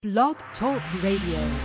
Blog Talk Radio.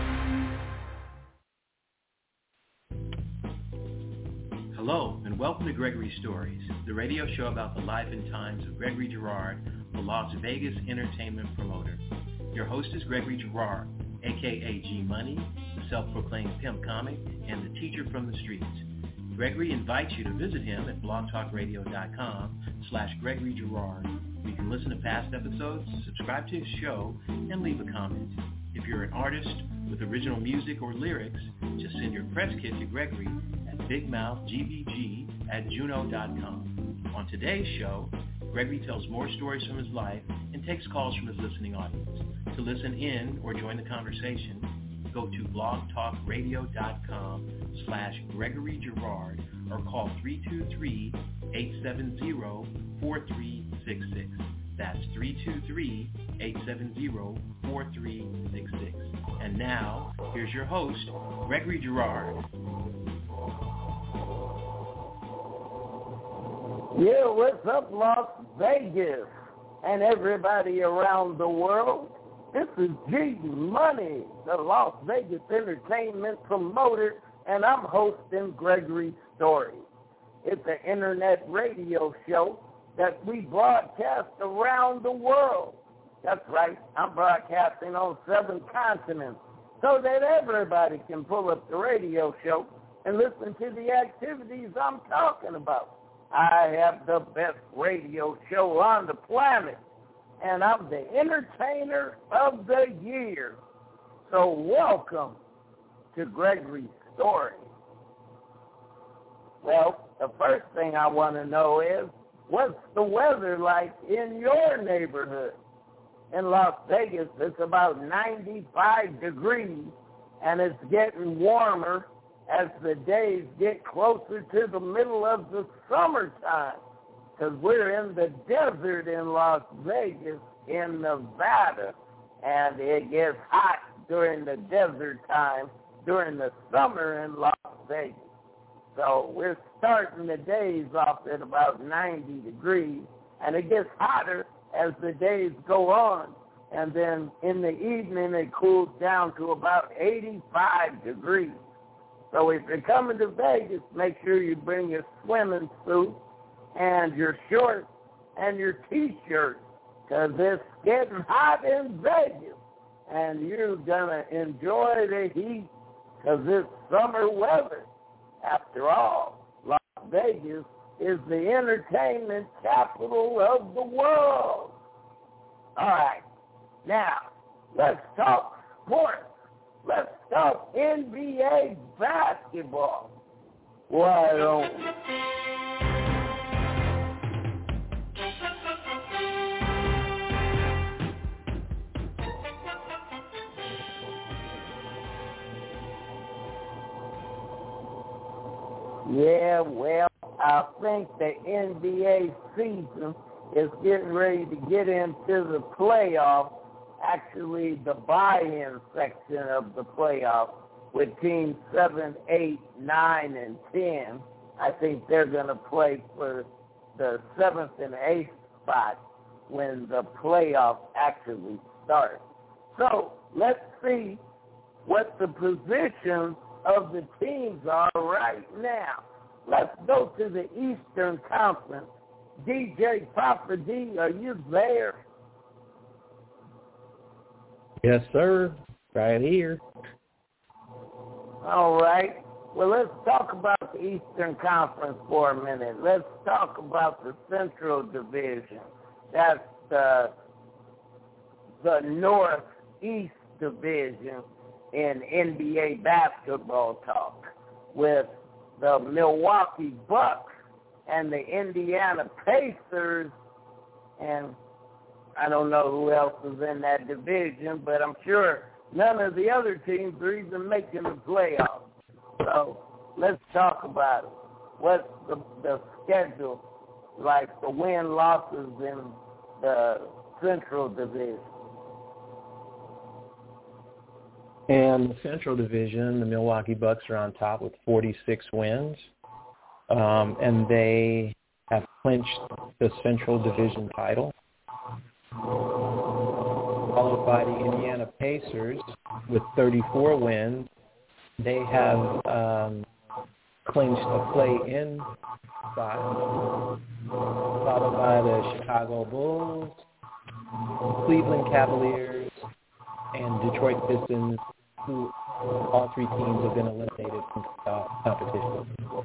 Hello, and welcome to Gregory Stories, the radio show about the life and times of Gregory Girard, the Las Vegas entertainment promoter. Your host is Gregory Girard, a.k.a. G-Money, the self-proclaimed pimp comic, and the teacher from the streets. Gregory invites you to visit him at blogtalkradio.com/Gregory Girard. You can listen to past episodes, subscribe to his show, and leave a comment. If you're an artist with original music or lyrics, just send your press kit to Gregory at bigmouthgbg@juno.com. On today's show, Gregory tells more stories from his life and takes calls from his listening audience. To listen in or join the conversation, go to blogtalkradio.com/Gregory Girard or call 323-870-4366. That's 323-870-4366. And now, here's your host, Gregory Girard. Yeah, what's up, Las Vegas and everybody around the world? This is G-Money, the Las Vegas entertainment promoter, and I'm hosting Gregory Stories. It's an internet radio show that we broadcast around the world. That's right, I'm broadcasting on 7 continents so that everybody can pull up the radio show and listen to the activities I'm talking about. I have the best radio show on the planet, and I'm the entertainer of the year. So welcome to Gregory's Story. Well, the first thing I want to know is, what's the weather like in your neighborhood? In Las Vegas, it's about 95 degrees, and it's getting warmer as the days get closer to the middle of the summertime, because we're in the desert in Las Vegas, in Nevada, and it gets hot during the desert time, during the summer in Las Vegas. So we're starting the days off at about 90 degrees, and it gets hotter as the days go on, and then in the evening it cools down to about 85 degrees. So if you're coming to Vegas, make sure you bring your swimming suit and your shorts and your T-shirt, because it's getting hot in Vegas, and you're going to enjoy the heat because it's summer weather. After all, Las Vegas is the entertainment capital of the world. All right, now let's talk sports. Let's talk NBA basketball. Why don't we? Yeah, well, I think the NBA season is getting ready to get into the playoffs. Actually, the buy-in section of the playoffs with teams 7, 8, 9, and 10. I think they're going to play for the 7th and 8th spot when the playoffs actually start. So let's see what the positions of the teams are right now. Let's go to the Eastern Conference. DJ Papa D, are you there? Yes, sir. Right here. All right. Well, let's talk about the Eastern Conference for a minute. Let's talk about the Central Division. That's the Northeast Division in NBA basketball talk, with the Milwaukee Bucks and the Indiana Pacers, and I don't know who else is in that division, but I'm sure none of the other teams are even making the playoffs. So let's talk about it. What's the schedule like, the win-losses in the Central Division? In the Central Division, the Milwaukee Bucks are on top with 46 wins, and they have clinched the Central Division title. Followed by the Indiana Pacers with 34 wins. They have clinched a play-in spot, followed by the Chicago Bulls, Cleveland Cavaliers, and Detroit Pistons, who all three teams have been eliminated from competition.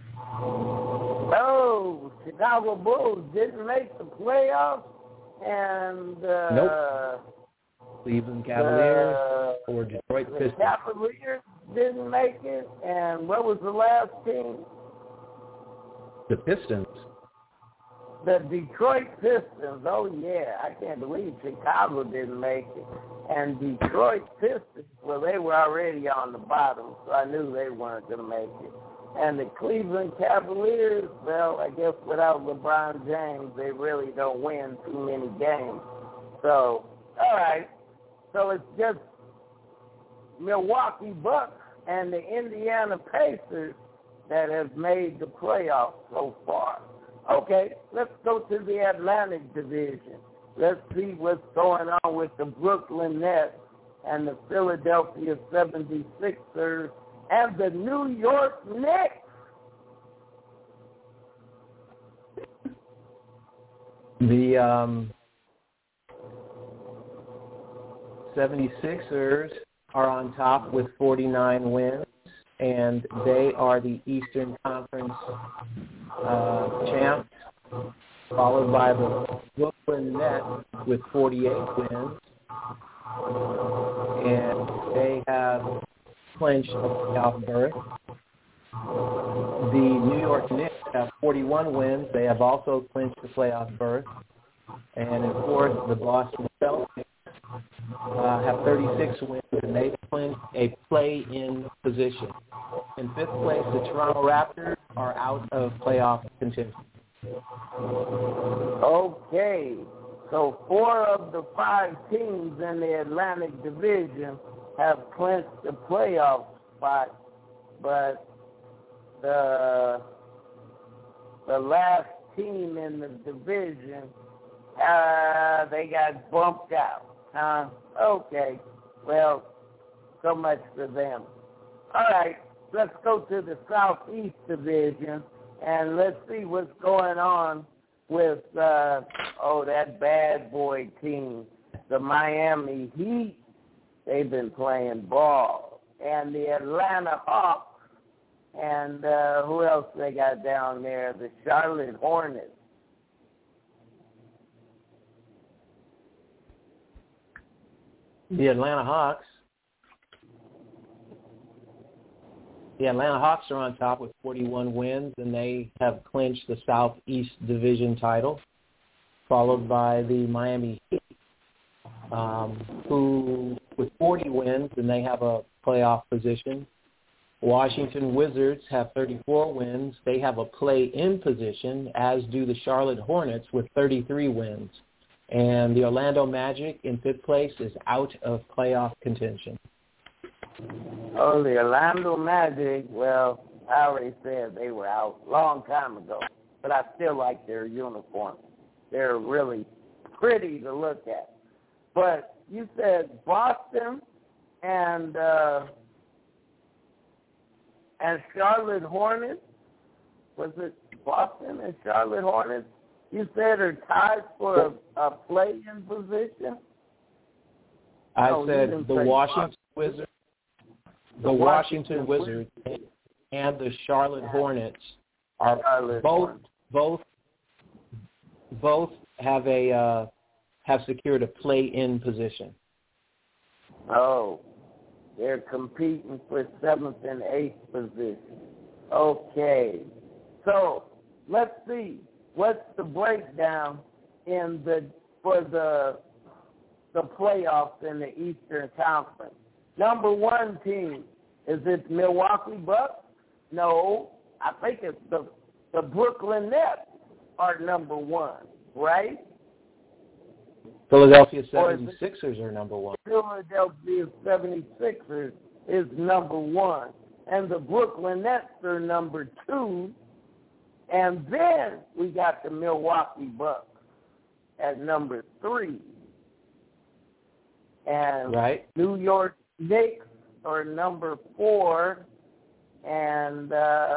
Oh, Chicago Bulls didn't make the playoffs, and nope. Cleveland Cavaliers or Detroit Pistons. The Cavaliers didn't make it, and what was the last team? The Pistons. The Detroit Pistons. Oh, yeah. I can't believe Chicago didn't make it. And Detroit Pistons, well, they were already on the bottom, so I knew they weren't going to make it. And the Cleveland Cavaliers, well, I guess without LeBron James, they really don't win too many games. So, all right. So it's just Milwaukee Bucks and the Indiana Pacers that have made the playoffs so far. Okay, let's go to the Atlantic Division. Let's see what's going on with the Brooklyn Nets and the Philadelphia 76ers and the New York Knicks. The 76ers are on top with 49 wins, and they are the Eastern Conference champs, followed by the Brooklyn Nets with 48 wins, and they have clinched a playoff berth. The New York Knicks have 41 wins. They have also clinched the playoff berth. And in fourth, the Boston Celtics have 36 wins, and they've clinched a play-in position. In fifth place, the Toronto Raptors are out of playoff contention. Okay, so 4 of the 5 teams in the Atlantic Division have clinched the playoff spot, but the last team in the division, they got bumped out. Okay, well, so much for them. All right, let's go to the Southeast Division, and let's see what's going on with, that bad boy team, the Miami Heat. They've been playing ball. And the Atlanta Hawks, and who else they got down there? The Charlotte Hornets. The Atlanta Hawks are on top with 41 wins, and they have clinched the Southeast Division title, followed by the Miami Heat, who with 40 wins, and they have a playoff position. Washington Wizards have 34 wins. They have a play-in position, as do the Charlotte Hornets with 33 wins. And the Orlando Magic in fifth place is out of playoff contention. Oh, the Orlando Magic, well, I already said they were out a long time ago, but I still like their uniforms. They're really pretty to look at. But you said Boston and Charlotte Hornets? Was it Boston and Charlotte Hornets? You said are tied for a play-in position? I said the Washington Wizards. The Washington Wizards and the Charlotte Hornets are both have secured a play-in position. Oh, they're competing for 7th and 8th position. Okay, so let's see what's the breakdown for the playoffs in the Eastern Conference. Number 1 team, is it Milwaukee Bucks? No, I think it's the Brooklyn Nets are number 1, right? Philadelphia 76ers are number 1. Philadelphia 76ers is number 1, and the Brooklyn Nets are number 2, and then we got the Milwaukee Bucks at number 3. And right. New York Knicks are number 4, and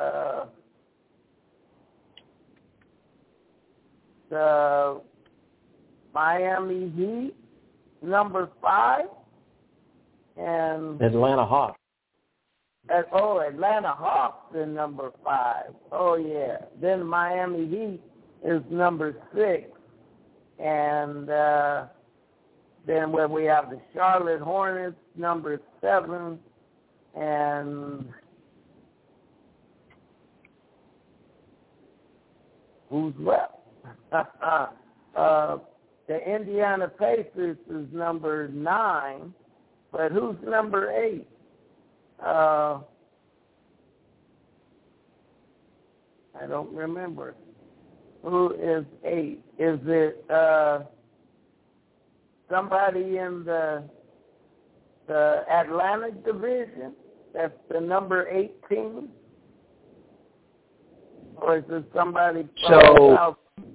the Miami Heat number 5, and Atlanta Hawks. Atlanta Hawks is number 5. Oh yeah. Then Miami Heat is number 6, and then where we have the Charlotte Hornets number 7, and who's left? The Indiana Pacers is number 9, but who's number 8? I don't remember. Who is 8? Is it somebody in the Atlantic Division? That's the number 18? Or is it somebody from South?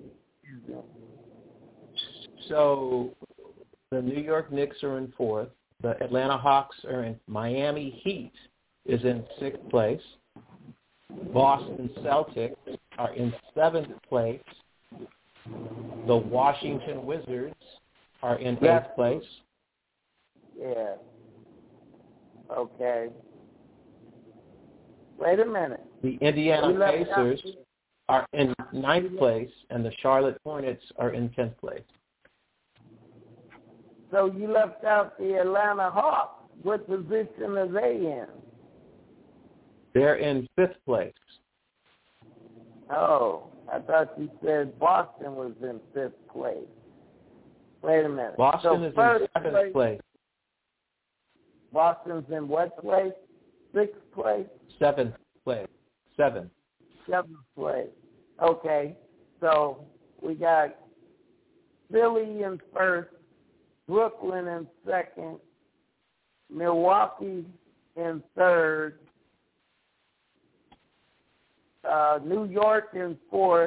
So the New York Knicks are in 4th. The Atlanta Hawks are in. Miami Heat is in 6th place. Boston Celtics are in 7th place. The Washington Wizards are in 8th place. Yeah. Okay. Wait a minute. The Indiana Pacers are in 9th place, and the Charlotte Hornets are in 10th place. So you left out the Atlanta Hawks. What position are they in? They're in 5th place. Oh, I thought you said Boston was in 5th place. Wait a minute. Boston is in 7th place. Boston's in what place? 6th place? 7th place. 7th. 7th place. Okay. So we got Philly in 1st, Brooklyn in 2nd, Milwaukee in 3rd, New York in 4th,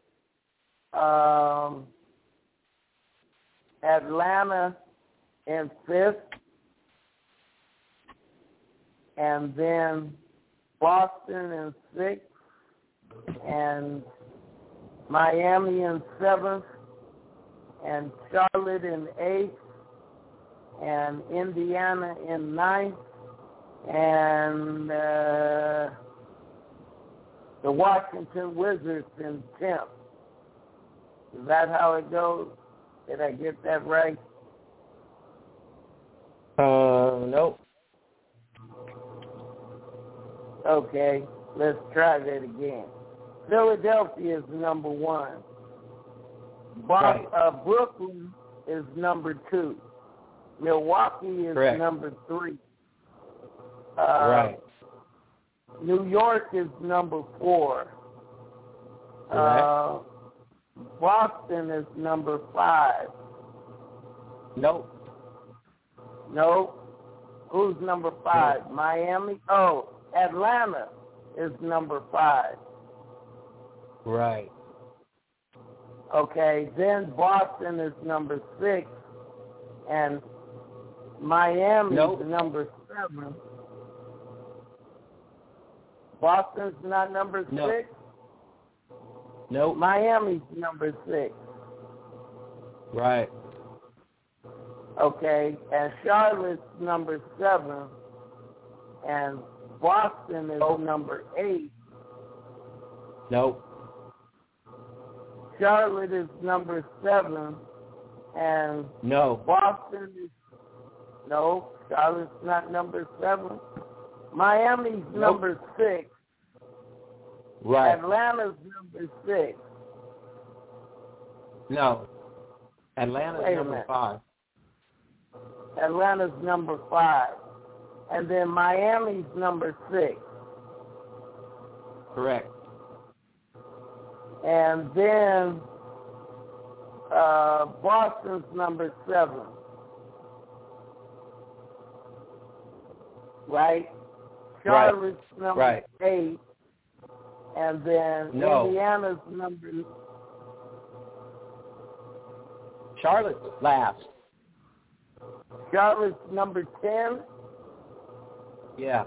Atlanta in 5th, and then Boston in 6th, and Miami in 7th, and Charlotte in 8th, and Indiana in 9th, and the Washington Wizards in 10th. Is that how it goes? Did I get that right? Nope. Okay, let's try that again. Philadelphia is number 1. Right. Brooklyn is number 2. Milwaukee is Correct. number 3. Right. New York is number 4. Boston is number 5. Nope. No. Who's number 5? Miami? Oh, Atlanta is number 5. Right. Okay, then Boston is number 6, and Miami is number 7. Boston's not number 6? Nope. Miami's number 6. Right. Okay, and Charlotte's number 7, and Boston is number 8. Nope. Charlotte is number 7, and Boston is Charlotte's not number 7. Miami's number 6. Right. Atlanta's number 6. No. Atlanta's number 5. Atlanta's number 5. And then Miami's number 6. Correct. And then Boston's number 7. Right? Charlotte's number 8. And then Indiana's number... Charlotte's last. Charlotte's number 10? Yeah.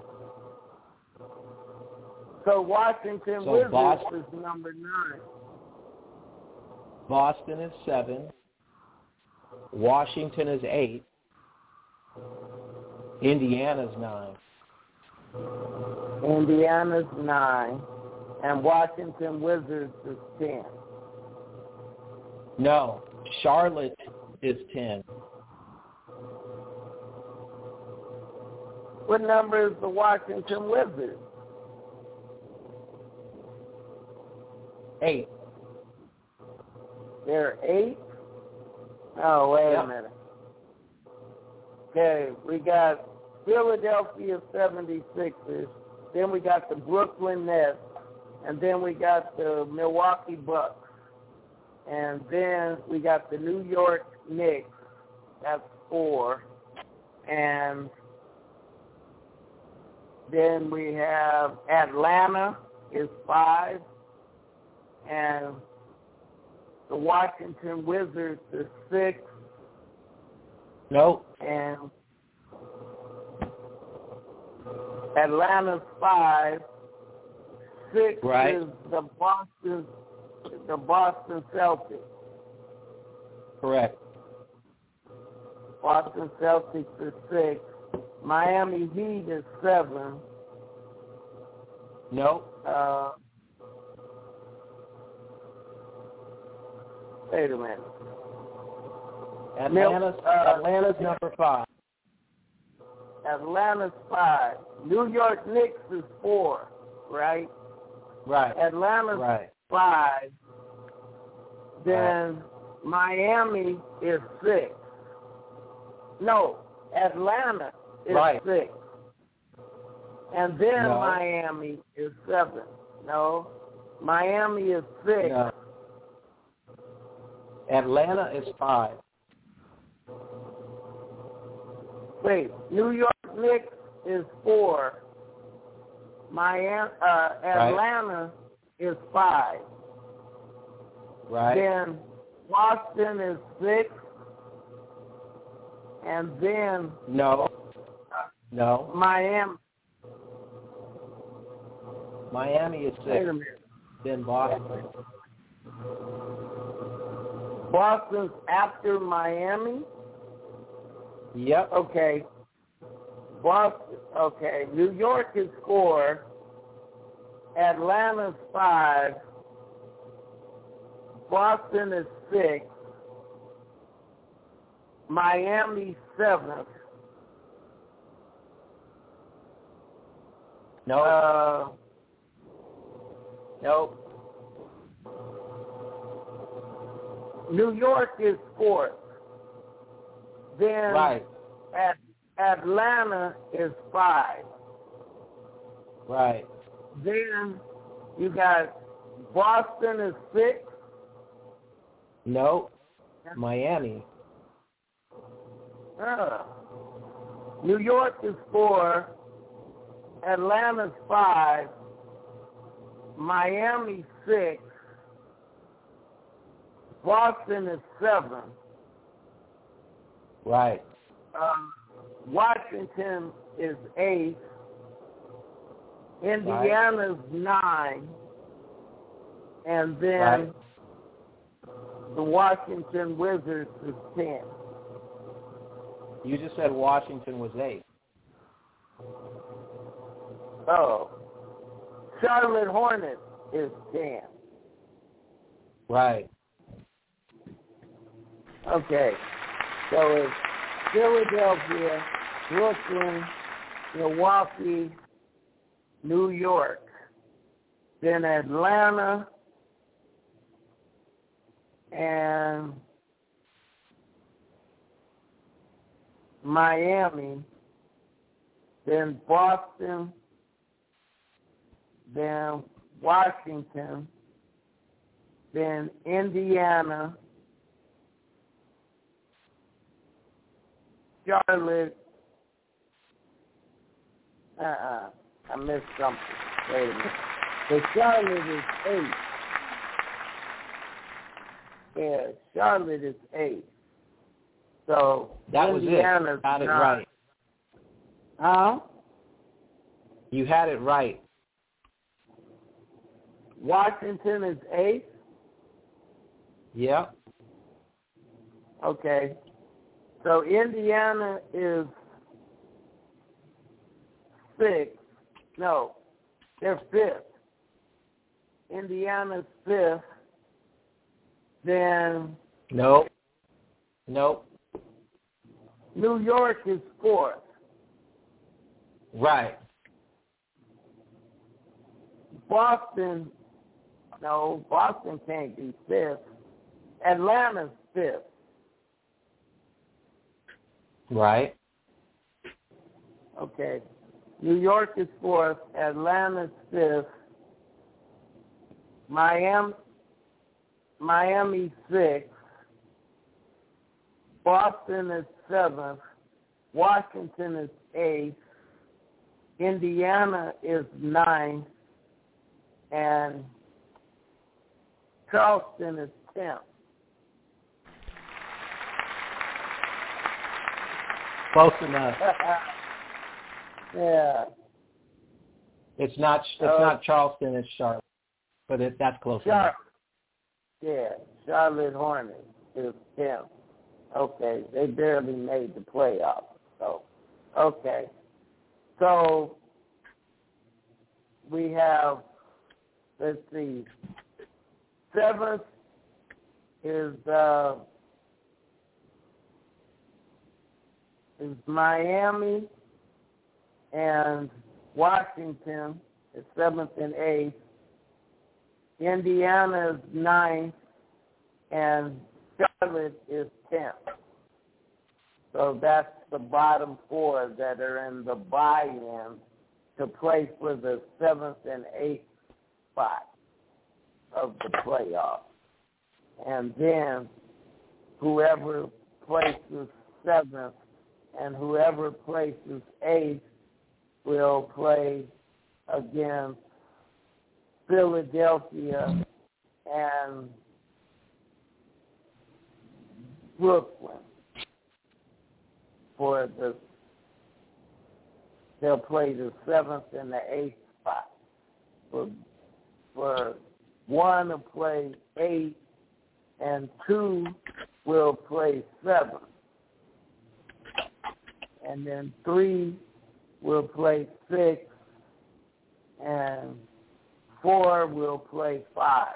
So Washington So Wizards Boston- is number 9. Boston is 7. Washington is 8. Indiana's 9. Indiana's 9. And Washington Wizards is 10. No, Charlotte is 10. What number is the Washington Wizards? 8. They're 8? Oh, wait Yep. a minute. Okay, we got Philadelphia 76ers, then we got the Brooklyn Nets, and then we got the Milwaukee Bucks, and then we got the New York Knicks, that's 4, and then we have Atlanta is 5, and the Washington Wizards is 6, Nope. and Atlanta's 5. 6 Right. is the Boston Celtics. Correct. Boston Celtics is 6. Miami Heat is 7. Nope. Wait a minute. Atlanta's number 5. Atlanta's 5. New York Knicks is 4, right? Right. Atlanta's Right. 5. Then Miami is 6. No, Atlanta is Right. 6. And then No. Miami is 7. No, Miami is 6. No. Atlanta is 5. Wait, New York Knicks is 4. Atlanta is 5. Right. Then Boston is 6. And then No. No. Miami. Miami is 6. Wait a minute. Then Boston. Boston's after Miami? Yep. Okay. Boston. Okay. New York is 4. Atlanta's 5. Boston is 6. Miami 7th. No. Nope. New York is 4th. Then Right. Atlanta is 5. Right. Then you got Boston is 6. No. Miami. New York is 4. Atlanta's 5. Miami 6. Boston is 7. Right. Washington is 8. Indiana's 9. And then Right. the Washington Wizards is 10. You just said Washington was 8. Oh. Charlotte Hornets is 10. Right. Okay. So it's Philadelphia, Brooklyn, Milwaukee, New York, then Atlanta, and Miami, then Boston, then Washington, then Indiana, Charlotte. I missed something. Wait a minute. So Charlotte is 8. Yeah, Charlotte is 8. So that was Indiana's it. Got it 9. right. Huh? You had it right. Washington is 8. Yep. Okay. So Indiana is 6. No, they're 5th. Indiana's 5th. Then Nope. New York is 4th. Right. Boston can't be 5th. Atlanta's 5th. Right. Okay. New York is 4th. Atlanta's 5th. Miami 6th. Boston is 7th. Washington is 8th. Indiana is 9th. And Charleston is 10th. Close enough. Yeah. It's not Charleston, it's Charlotte. But that's close enough. Yeah, Charlotte Hornets is 10th. Okay, they barely made the playoffs. So, okay. So, we have, let's see, 7th is Miami, and Washington is 7th and 8th. Indiana is 9th, and Charlotte is 10th. So that's the bottom 4 that are in the buy-in to play for the 7th and 8th spot of the playoffs. And then whoever places 7th and whoever places 8th will play against Philadelphia and Brooklyn they'll play the 7th and the 8th spot. For 1 to play 8 and 2 will play 7. And then 3 will play 6 and 4 will play 5.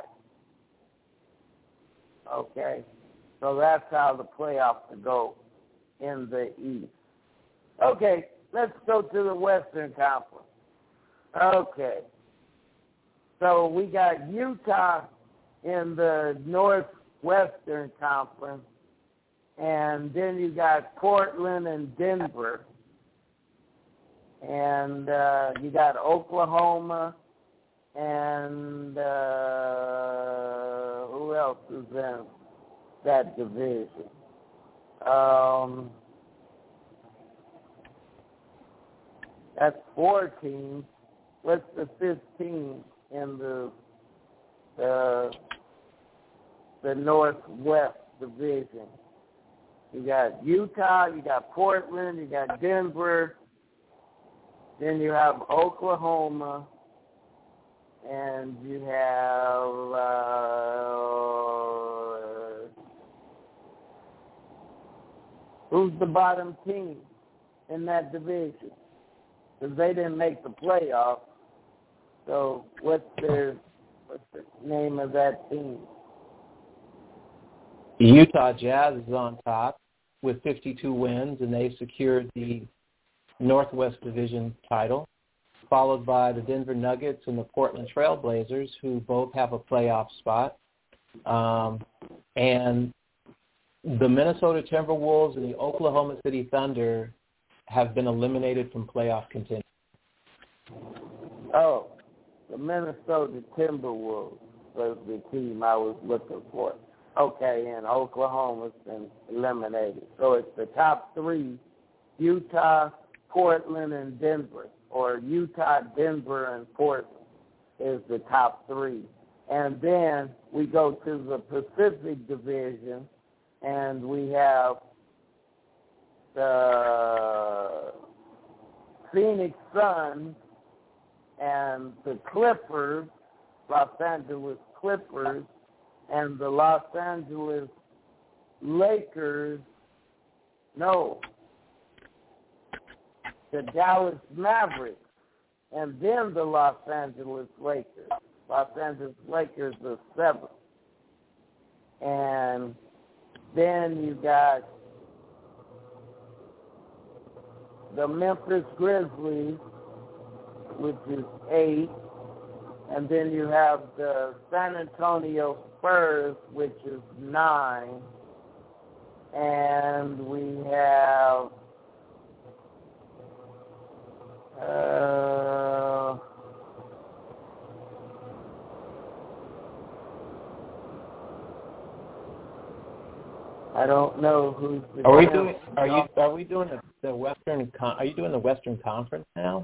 Okay? So that's how the playoffs go in the East. Okay, let's go to the Western Conference. Okay. So we got Utah in the Northwestern Conference, and then you got Portland and Denver, and you got Oklahoma, and who else is in that division? That's 4 teams. What's the 5th team in the Northwest division? You got Utah, you got Portland, you got Denver, then you have Oklahoma, and you have who's the bottom team in that division? Because they didn't make the playoffs. So what's the name of that team? The Utah Jazz is on top with 52 wins, and they secured the Northwest Division title, followed by the Denver Nuggets and the Portland Trail Blazers, who both have a playoff spot. And the Minnesota Timberwolves and the Oklahoma City Thunder have been eliminated from playoff contention. Oh, the Minnesota Timberwolves was the team I was looking for. Okay, and Oklahoma's been eliminated. So it's the top 3, Utah, Portland, and Denver, or Utah, Denver, and Portland is the top 3. And then we go to the Pacific Division, and we have the Phoenix Suns and the Clippers, Los Angeles Clippers, and the Los Angeles Lakers, no, the Dallas Mavericks, and then the Los Angeles Lakers. Los Angeles Lakers are 7th. And then you got the Memphis Grizzlies, which is 8. And then you have the San Antonio Spurs, which is 9. And we have I don't know who's the. Are we doing the Western? Are you doing the Western Conference now?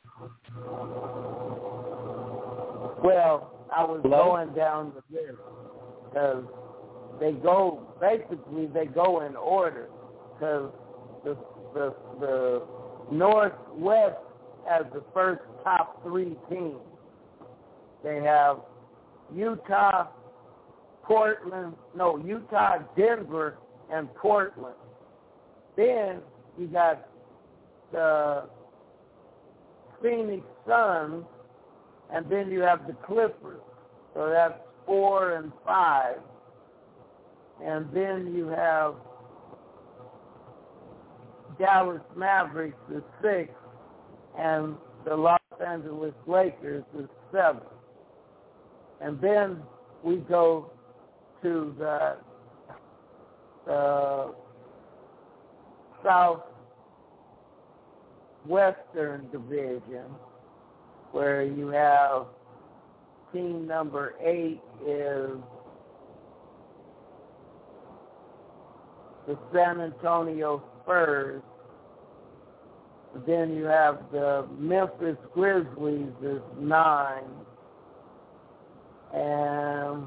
Well, I was going down the list because they go in order, because the Northwest has the first top 3 teams. They have Utah, Denver, and Portland. Then you got the Phoenix Suns, and then you have the Clippers. So that's 4 and 5. And then you have Dallas Mavericks is 6, and the Los Angeles Lakers is 7. And then we go to the Southwestern Division, where you have team number 8 is the San Antonio Spurs. Then you have the Memphis Grizzlies is 9. And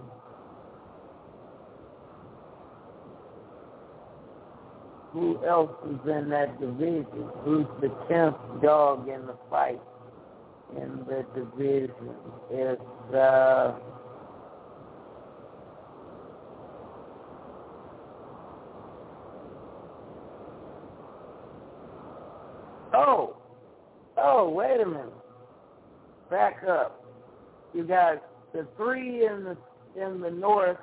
who else is in that division? Who's the 10th dog in the fight in the division? It's Oh, wait a minute. Back up. You got the 3 in the north,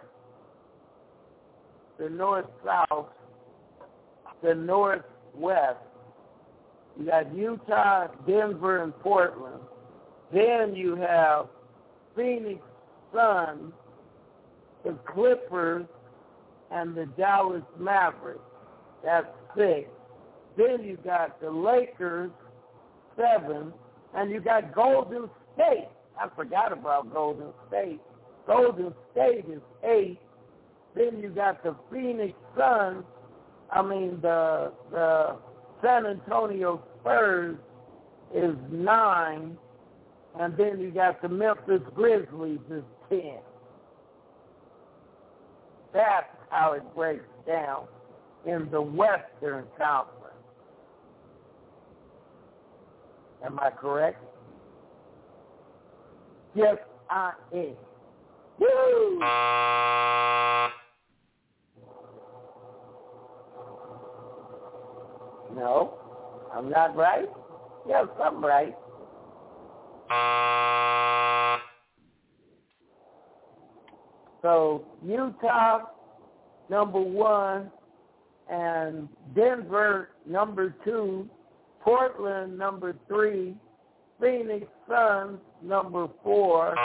the north-south, the northwest. You got Utah, Denver, and Portland. Then you have Phoenix Suns, the Clippers, and the Dallas Mavericks. That's 6. Then you got the Lakers, 7, and you got Golden State. I forgot about Golden State. Golden State is 8. Then you got the Phoenix Suns. The San Antonio Spurs is 9, and then you got the Memphis Grizzlies is 10. That's how it breaks down in the Western Conference. Am I correct? Yes, I am. Woo! No, I'm not right. Yes, I'm right. So Utah, number 1, and Denver, number 2, Portland, number 3, Phoenix Suns, number 4.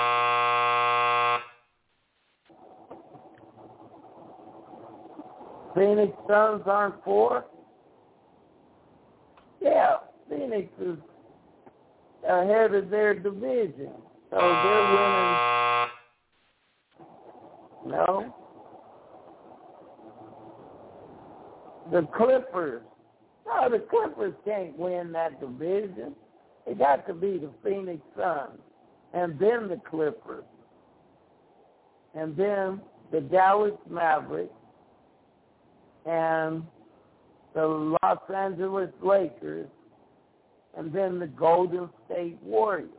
Phoenix Suns aren't 4? Yeah, Phoenix is ahead of their division. So they're winning. No. The Clippers. No, the Clippers can't win that division. It got to be the Phoenix Suns, and then the Clippers, and then the Dallas Mavericks, and the Los Angeles Lakers, and then the Golden State Warriors.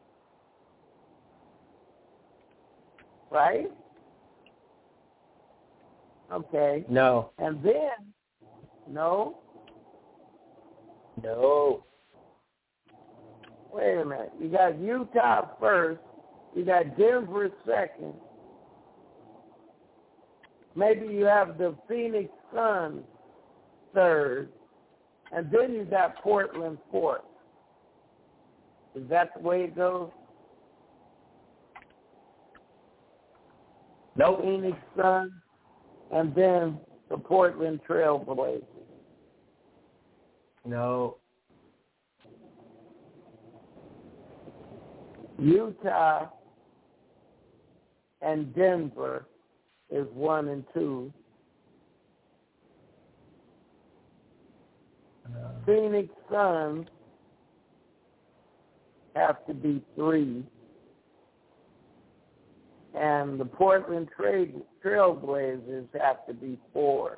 Right? Okay. No. And then, no? No. Wait a minute. You got Utah first. You got Denver second. Maybe you have the Phoenix Suns third. And then you got Portland fourth. Is that the way it goes? Nope. Phoenix Suns, and then the Portland Trail Blazers. No. Utah and Denver is 1 and 2. Phoenix Suns have to be 3. And the Portland Trail Blazers have to be 4.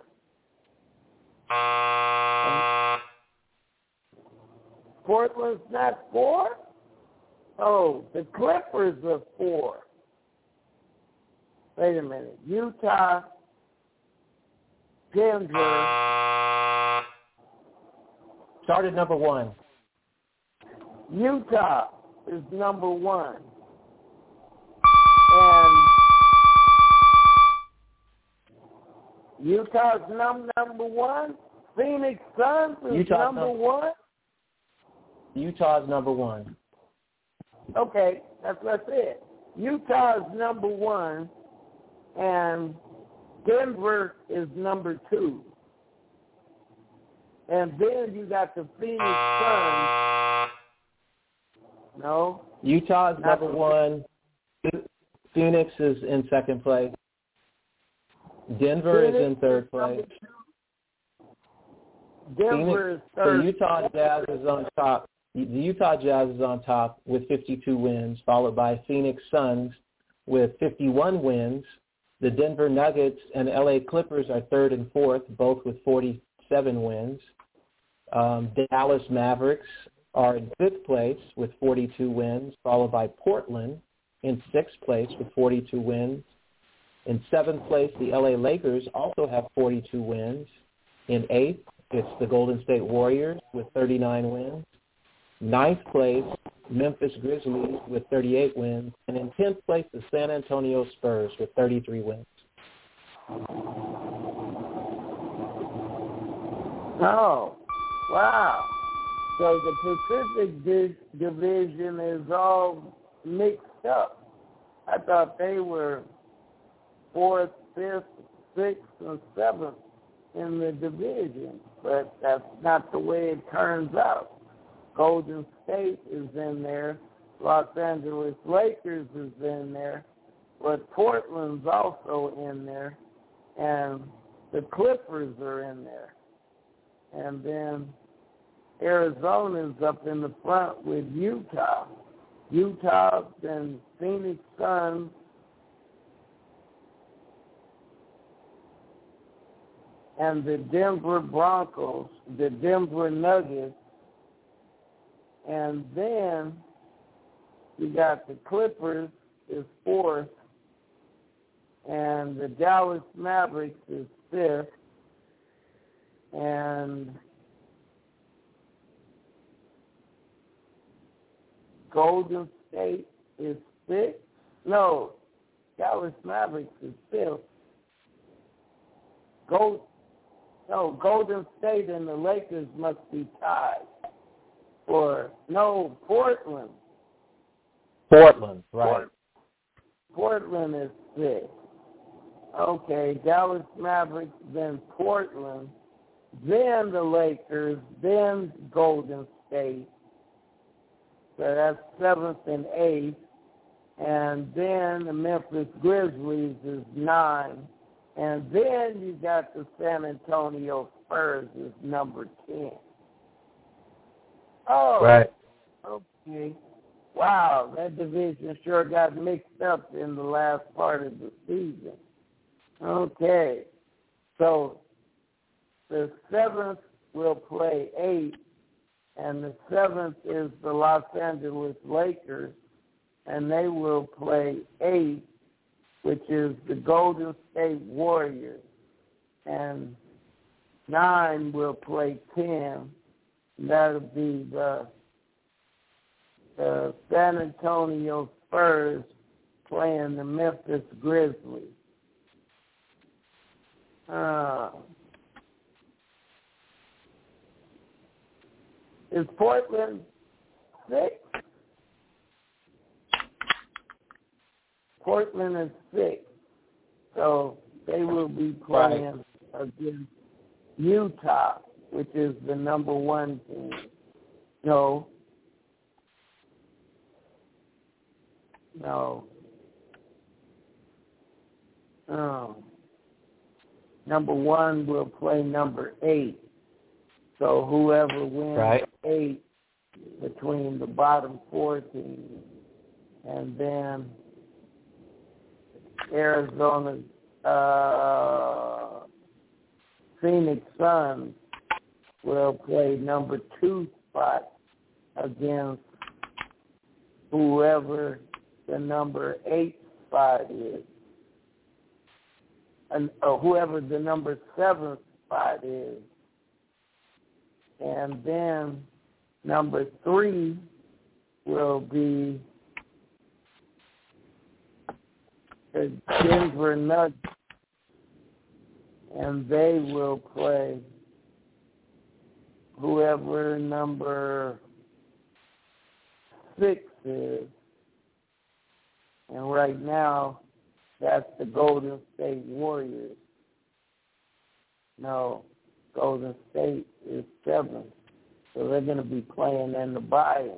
And Portland's not 4? Oh, the Clippers are 4. Wait a minute. Utah, Denver. Start at number 1. Utah is number 1. And Utah's number 1. Phoenix Suns is number 1. Utah's number 1. Okay, that's what I said. Utah is number 1, and Denver is number 2. And then you got the Phoenix Suns. No. Utah's number 1. Phoenix is in second place. Denver is in third place. Denver is third. The Utah Jazz is on top. The Utah Jazz is on top with 52 wins, followed by Phoenix Suns with 51 wins. The Denver Nuggets and LA Clippers are third and fourth, both with 47 wins. Dallas Mavericks are in fifth place with 42 wins, followed by Portland in sixth place with 42 wins. In seventh place, the LA Lakers also have 42 wins. In eighth, it's the Golden State Warriors with 39 wins. Ninth place, Memphis Grizzlies with 38 wins. And in 10th place, the San Antonio Spurs with 33 wins. Oh, wow. So the Pacific Division is all mixed up. I thought they were 4th, 5th, 6th, and 7th in the division, but that's not the way it turns out. Golden State is in there. Los Angeles Lakers is in there. But Portland's also in there. And the Clippers are in there. And then Arizona's up in the front with Utah. Utah, then Phoenix Suns, and the Denver Broncos, the Denver Nuggets, and then you got the Clippers is 4th, and the Dallas Mavericks is 5th, and Golden State is 6th. No, Dallas Mavericks is 5th. Golden State and the Lakers must be tied. Portland. Portland, right. Portland is 6th. Okay, Dallas Mavericks, then Portland, then the Lakers, then Golden State. So that's 7th and 8th. And then the Memphis Grizzlies is 9. And then you got the San Antonio Spurs is number 10. Oh, right. Okay. Wow, that division sure got mixed up in the last part of the season. Okay. So the 7th will play 8, and the 7th is the Los Angeles Lakers, and they will play 8, which is the Golden State Warriors, and 9 will play 10. That'll be the San Antonio Spurs playing the Memphis Grizzlies. Is Portland 6? Portland is 6. So they will be playing against Utah, which is the number 1 team. No. Number 1 will play number 8. So whoever wins 8 between the bottom 4 teams, and then Arizona Phoenix Suns will play number 2 spot against whoever the number 8 spot is, and whoever the number 7 spot is. And then number 3 will be the Denver Nuggets, and they will play whoever number 6 is. And right now, that's the Golden State Warriors. No, Golden State is 7. So they're going to be playing in the buy-in.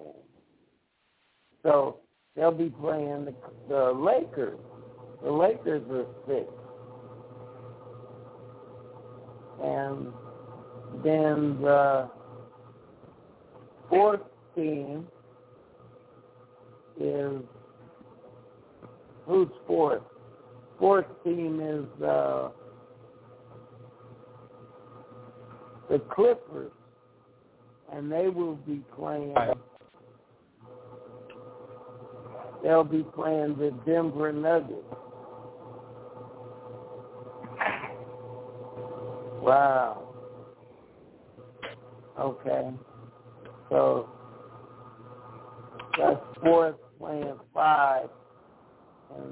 So they'll be playing the Lakers. The Lakers are 6. And then the 4th team is, who's 4th? 4th team is the Clippers, and they will be playing. They'll be playing the Denver Nuggets. Wow. Okay. So that's 4th playing 5, and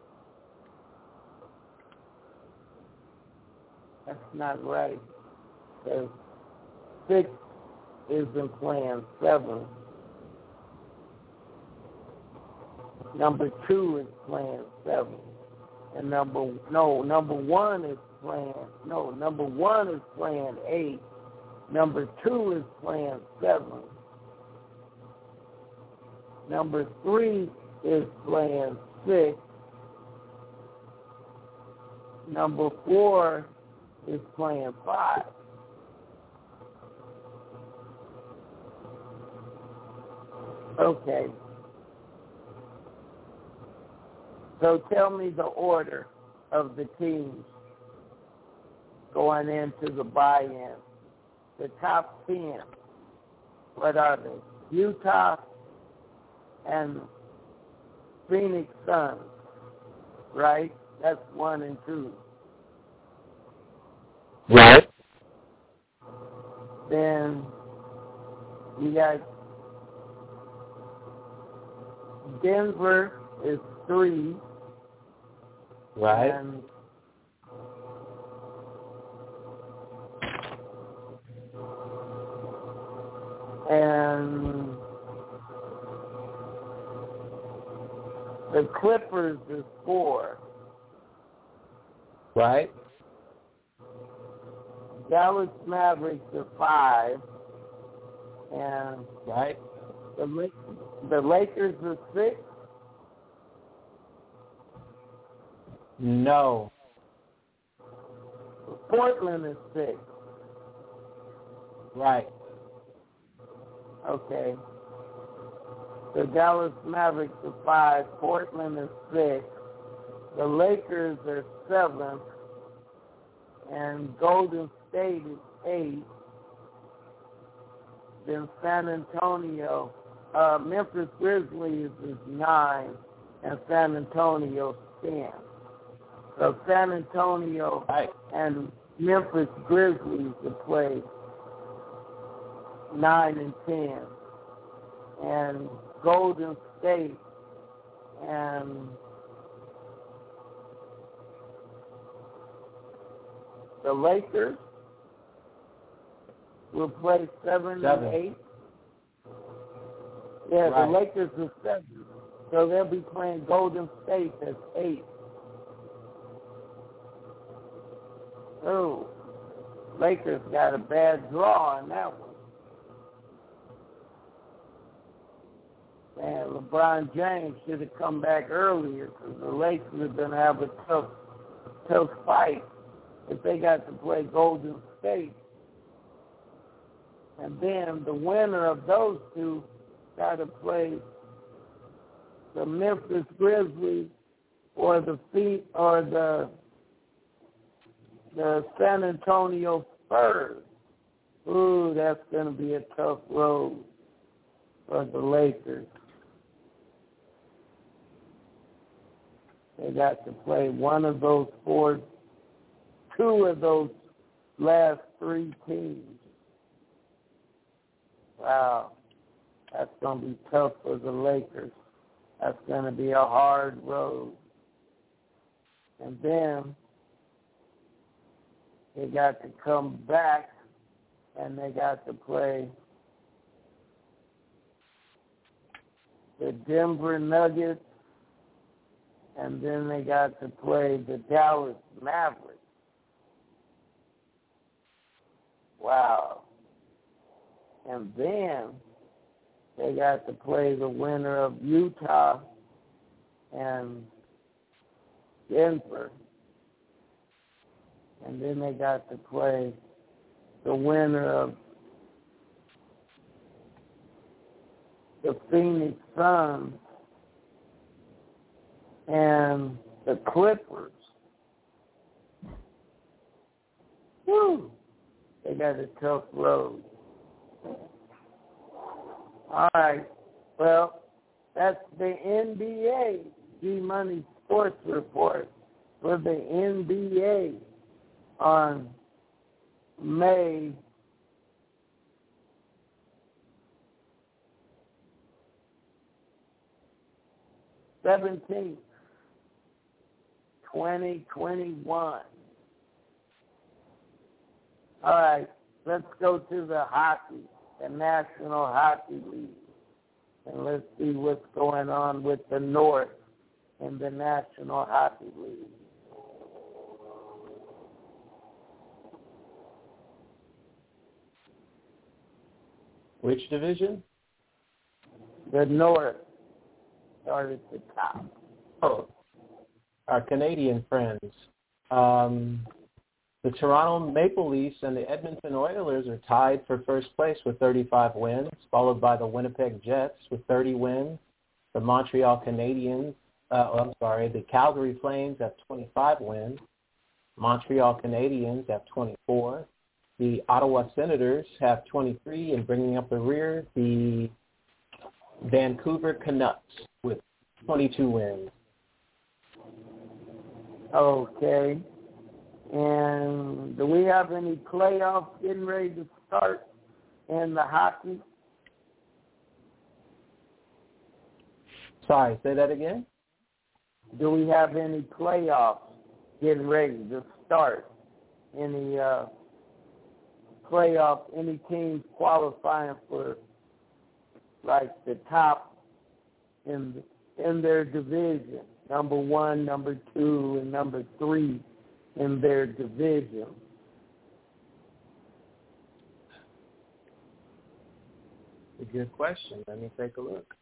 that's not right. Because 6 isn't playing 7. Number 2 is playing 7. And number 1 is playing 8. Number 2 is playing 7. Number 3 is playing 6. Number 4 is playing 5. Okay. So tell me the order of the teams going into the buy-in. The top 10, what are they? Utah and Phoenix Suns, right? That's 1 and 2. Right. Then you got Denver is 3. Right. And the Clippers is 4. Right. Dallas Mavericks are 5. And right. The Lakers are 6. No. Portland is 6. Right. Okay. The Dallas Mavericks are 5. Portland is 6. The Lakers are 7. And Golden State is 8. then San Antonio, Memphis Grizzlies is 9, and San Antonio 10. So San Antonio and Memphis Grizzlies will play 9 and 10, and Golden State and the Lakers will play 7 and 8. Yeah, right. The Lakers are 7, so they'll be playing Golden State as 8. Oh, Lakers got a bad draw on that one. Man, LeBron James should have come back earlier because the Lakers are going to have a tough fight if they got to play Golden State. And then the winner of those two got to play the Memphis Grizzlies or the San Antonio Spurs. Ooh, that's going to be a tough road for the Lakers. They got to play one of those two of those last 3 teams. Wow, that's going to be tough for the Lakers. That's going to be a hard road. And then they got to come back and they got to play the Denver Nuggets, and then they got to play the Dallas Mavericks. Wow. And then they got to play the winner of Utah and Denver. And then they got to play the winner of the Phoenix Suns and the Clippers. Woo! They got a tough road. All right. Well, that's the NBA G-Money Sports Report for the NBA on May 17th, 2021. All right, let's go to the hockey, the National Hockey League, and let's see what's going on with the North in the National Hockey League. Which division? The North. Start at the top. Oh, our Canadian friends. The Toronto Maple Leafs and the Edmonton Oilers are tied for first place with 35 wins, followed by the Winnipeg Jets with 30 wins. The Montreal Canadiens, the Calgary Flames have 25 wins. Montreal Canadiens have 24. The Ottawa Senators have 23, and bringing up the rear, the Vancouver Canucks with 22 wins. Okay. And do we have any playoffs getting ready to start in the hockey? Sorry, say that again? Do we have any playoffs getting ready to start? Any any teams qualifying for like the top in their division, number 1, number 2, and number 3 in their division? A good question. Let me take a look.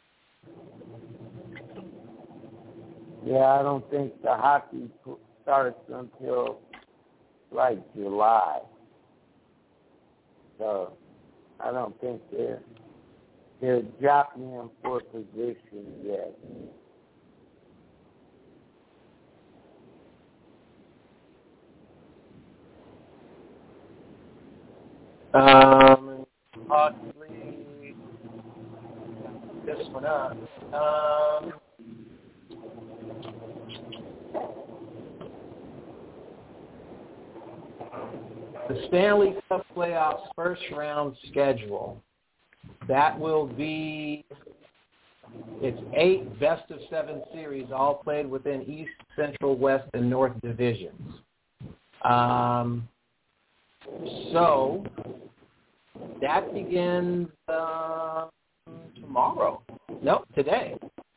Yeah, I don't think the hockey starts until like July. So I don't think they're jockeying for position yet. All possibly this one up. The Stanley Cup Playoffs first round schedule. That will be, it's 8 best-of-7 series, all played within East, Central, West, and North divisions. So that begins tomorrow. Nope, today.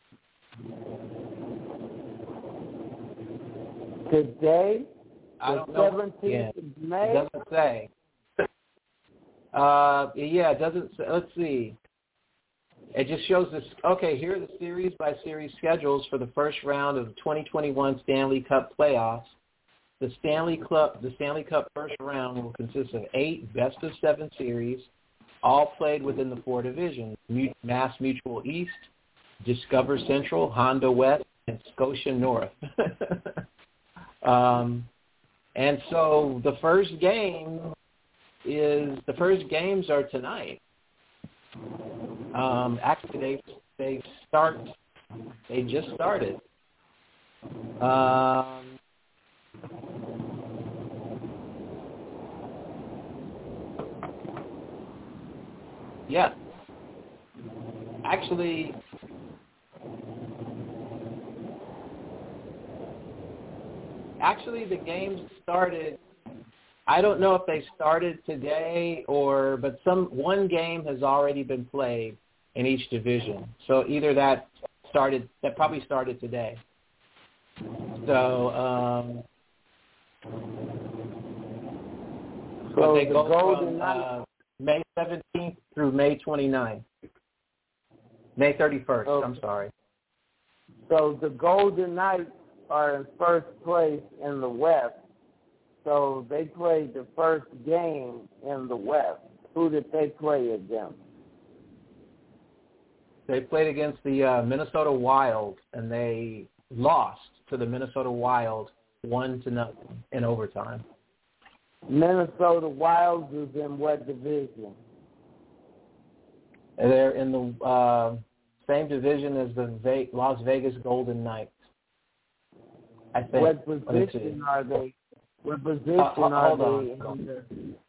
Today? I don't the know. 17th of May? It doesn't say. Yeah, it doesn't say. Let's see. It just shows this. Okay, here are the series-by-series schedules for the first round of the 2021 Stanley Cup playoffs. The Stanley Cup first round will consist of 8 best-of-7 series, all played within the 4 divisions: Mass Mutual East, Discover Central, Honda West, and Scotia North. And so the first games are tonight. Actually, they just started. Yeah. Actually, the games started. I don't know if they started today but one game has already been played in each division. So either that probably started today. So they go from May 17th through May 29th. May 31st, okay. I'm sorry. So the Golden Knights are in first place in the West. So they played the first game in the West. Who did they play against? They played against the Minnesota Wild, and they lost to the Minnesota Wild 1-0 in overtime. Minnesota Wild is in what division? They're in the same division as the Las Vegas Golden Knights, I think. What position are they? What position are they under?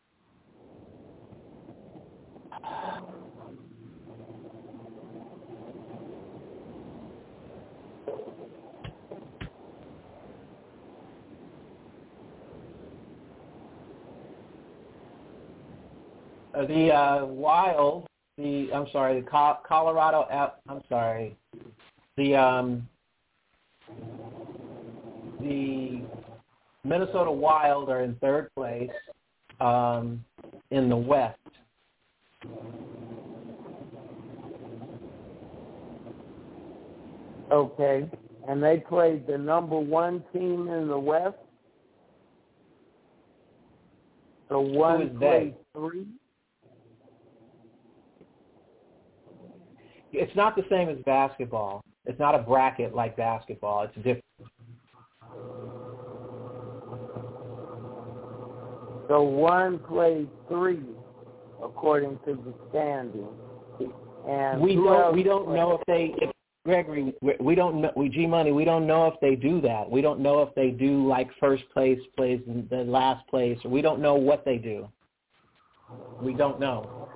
The Wild, the Colorado, the Minnesota Wild are in third place in the West. Okay. And they played the number 1 team in the West? So one played 3? It's not the same as basketball. It's not a bracket like basketball. It's different. So one played 3, according to the standing. And we don't know if Gregory, we don't know. G-Money, we don't know if they do that. We don't know if they do like first place plays in the last place, or we don't know what they do. We don't know.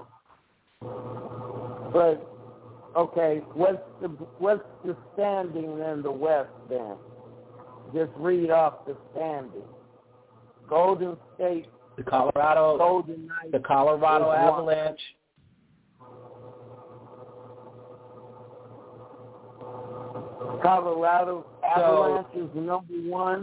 But okay, what's the standing in the West then? Just read off the standing. Golden State, the Colorado, Golden Knights, the Colorado Avalanche. Colorado Avalanche is number 1.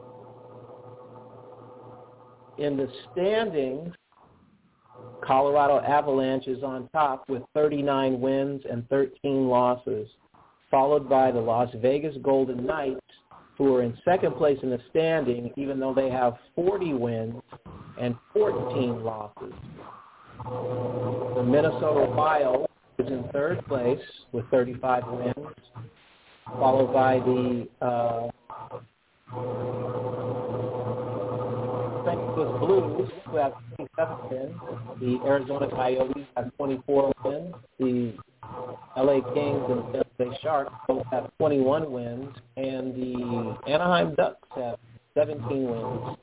In the standings, Colorado Avalanche is on top with 39 wins and 13 losses, followed by the Las Vegas Golden Knights, who are in second place in the standing, even though they have 40 wins and 14 losses. The Minnesota Wild is in third place with 35 wins, followed by the St. Louis Blues, who have 27 wins. The Arizona Coyotes have 24 wins. The LA Kings and San Jose Sharks both have 21 wins. And the Anaheim Ducks have 17 wins.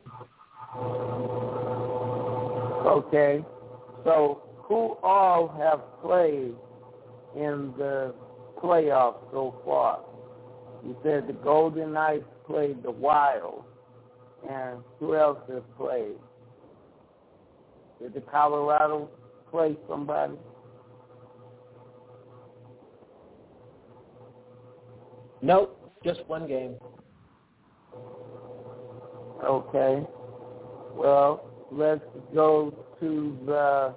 Okay. So who all have played in the playoffs so far? You said the Golden Knights played the Wild. And who else has played? Did the Colorado play somebody? Nope, just one game. Okay. Well, let's go to the...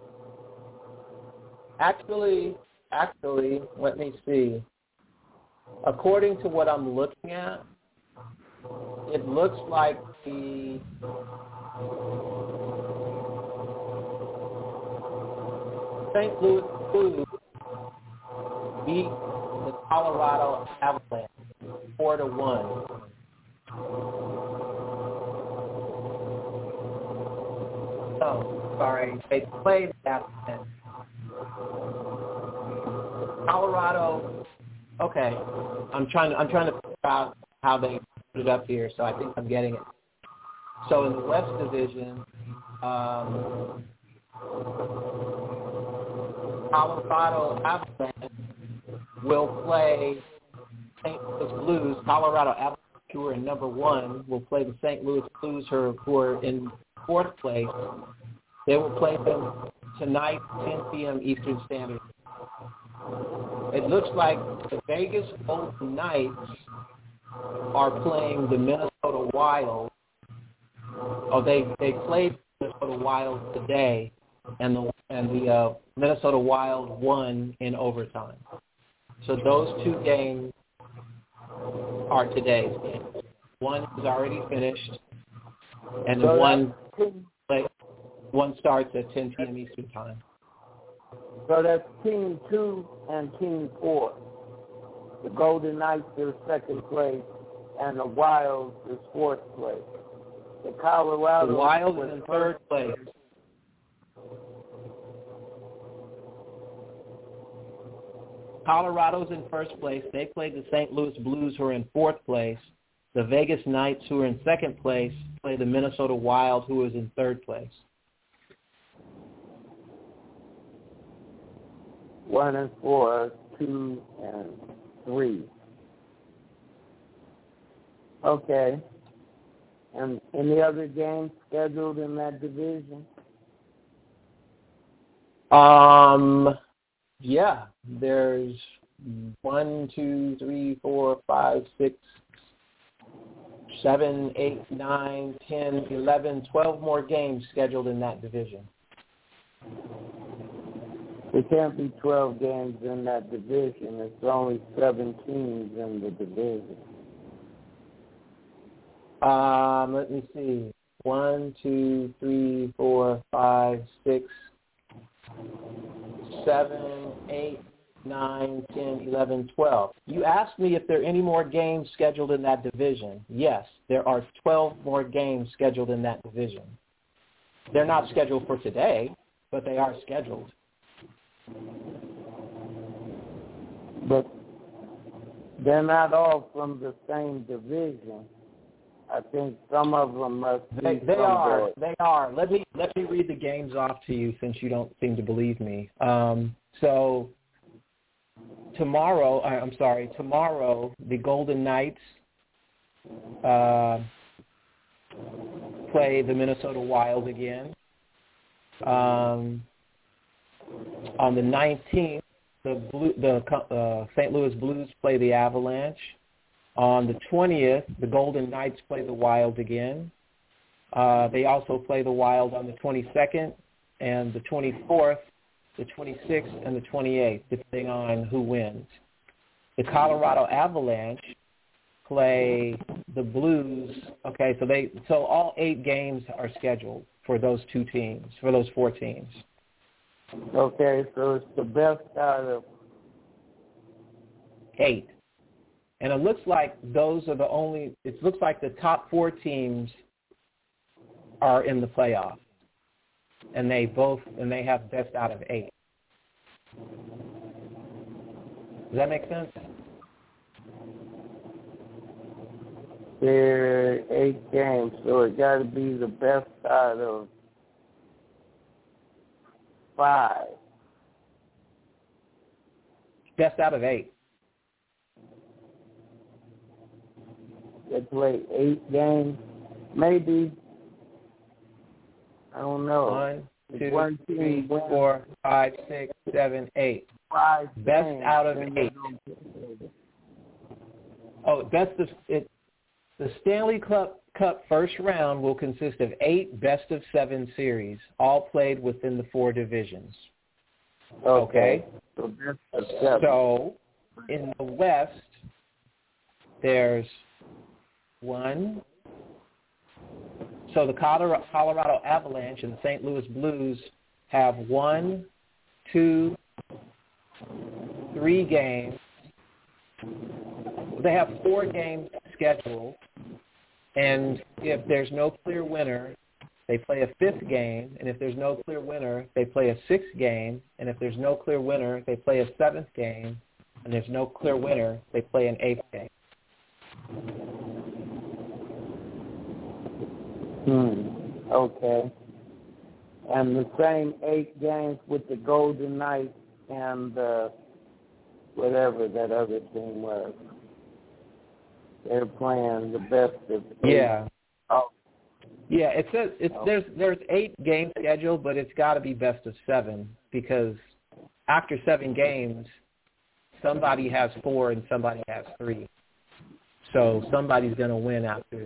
Actually, let me see. According to what I'm looking at, it looks like the St. Louis Blues beat the Colorado Avalanche 4-1. Oh, sorry, they played the Avalanche. Colorado. Okay, I'm trying to figure out how they put it up here, so I think I'm getting it. So in the West Division, Colorado Avalanche will play St. Louis Blues. Colorado Avalanche, who are in number 1, will play the St. Louis Blues, who are in 4th place. They will play them tonight, 10 p.m. Eastern Standard. It looks like the Vegas Golden Knights are playing the Minnesota Wild. Oh, they played Minnesota Wild today, and the Minnesota Wild won in overtime. So those two games are today's games. One is already finished, and the one starts at 10 p.m. Eastern Time. So that's Team 2 and Team 4. The Golden Knights are 2nd place, and the Wild is 4th place. The Colorado... The Wild is in 3rd place. Colorado's in 1st place. They played the St. Louis Blues, who are in 4th place. The Vegas Knights, who are in 2nd place, play the Minnesota Wild, who is in 3rd place. 1 and 4, 2 and 3. Okay. And any other games scheduled in that division? Yeah. There's 1, 2, 3, 4, 5, 6, 7, 8, 9, 10, 11, 12 more games scheduled in that division. There can't be 12 games in that division. It's only 7 teams in the division. Let me see. 1, 2, 3, 4, 5, 6, 7, 8, 9, 10, 11, 12. You asked me if there are any more games scheduled in that division. Yes, there are 12 more games scheduled in that division. They're not scheduled for today, but they are scheduled. But they're not all from the same division. I think some of them must be. They are. Let me read the games off to you, since you don't seem to believe me. So tomorrow, the Golden Knights play the Minnesota Wild again. On the 19th, the St. Louis Blues play the Avalanche. On the 20th, the Golden Knights play the Wild again. They also play the Wild on the 22nd and the 24th, the 26th, and the 28th, depending on who wins. The Colorado Avalanche play the Blues. Okay, so all 8 games are scheduled for those 4 teams. Okay, so it's the best out of 8. And it looks like those are it looks like the top 4 teams are in the playoffs, and they have best out of 8. Does that make sense? There are 8 games, so it got to be the best out of 5. Best out of 8. They play 8 games, maybe. I don't know. 1, 2, 3, 4, 5, 6, 7, 8. 5 best games, out of 8. Oh, the Stanley Cup first round will consist of 8 best-of-7 series, all played within the 4 divisions. Okay? So best of 7. So, in the West, there's 1. So the Colorado Avalanche and the St. Louis Blues have 1, 2, 3 games. They have 4 games scheduled, and if there's no clear winner, they play a 5th game, and if there's no clear winner, they play a 6th game, and if there's no clear winner, they play a 7th game, and there's no clear winner, they play an 8th game. Okay. And the same 8 games with the Golden Knights and whatever that other team was. They're playing the best of 8. Yeah. Oh. Yeah, it says there's 8 games scheduled, but it's got to be best of 7 because after 7 games, somebody has 4 and somebody has 3. So somebody's going to win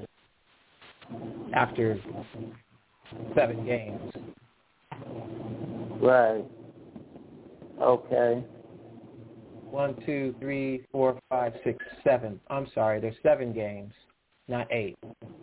after 7 games. Right. Okay. 1, 2, 3, 4, 5, 6, 7. I'm sorry, there's 7 games, not 8.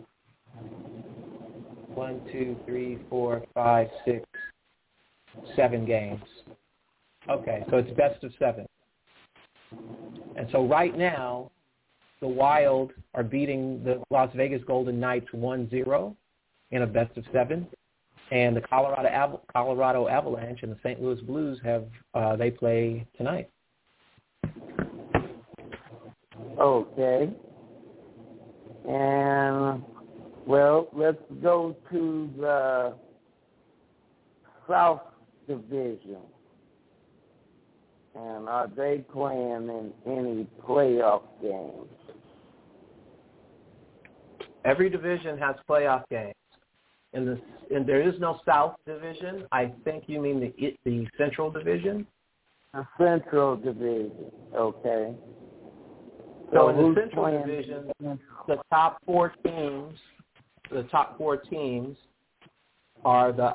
1, 2, 3, 4, 5, 6, 7 games. Okay, so it's best of 7. And so right now, the Wild are beating the Las Vegas Golden Knights 1-0 in a best of 7. And the Colorado Avalanche and the St. Louis Blues they play tonight. Okay. And, well, let's go to the South Division. And are they playing in any playoff games? Every division has playoff games. And there is no South Division. I think you mean the Central Division? The Central Division, okay. So in the Central Division, the top 4 teams are the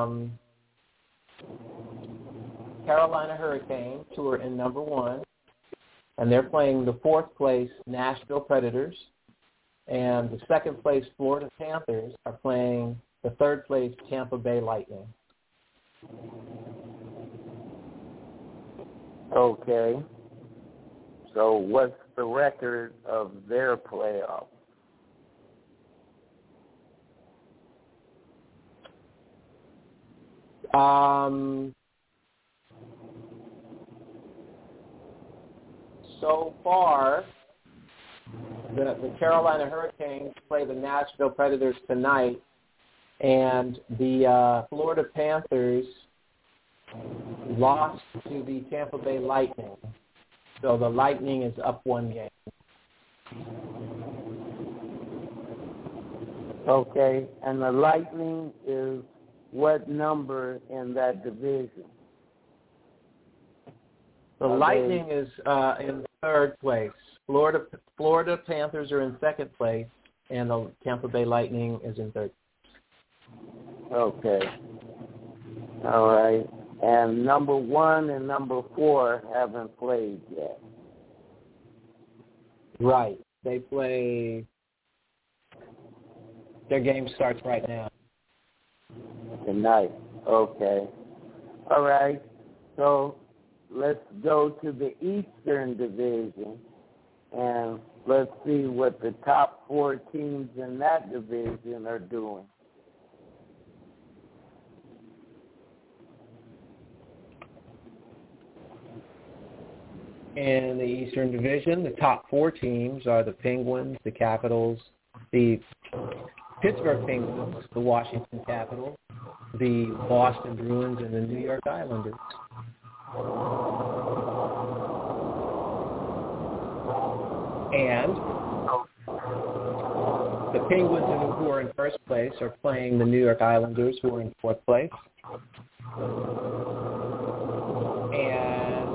Carolina Hurricanes, who are in number 1, and they're playing the 4th place Nashville Predators, and the 2nd place Florida Panthers are playing the 3rd place Tampa Bay Lightning. Okay. So what's the record of their playoffs? So far, the Carolina Hurricanes play the Nashville Predators tonight, and the Florida Panthers lost to the Tampa Bay Lightning. So the Lightning is up 1 game. Okay, and the Lightning is what number in that division? The Lightning is in 3rd place. Florida Panthers are in 2nd place, and the Tampa Bay Lightning is in 3rd. Okay. All right. And number 1 and number 4 haven't played yet. Right. They play. Their game starts right now. Tonight. Okay. All right. So let's go to the Eastern Division, and let's see what the top 4 teams in that division are doing. In the Eastern Division, the top 4 teams are the Penguins, the Capitals, the Pittsburgh Penguins, the Washington Capitals, the Boston Bruins, and the New York Islanders. And the Penguins, who are in first place, are playing the New York Islanders, who are in fourth place. And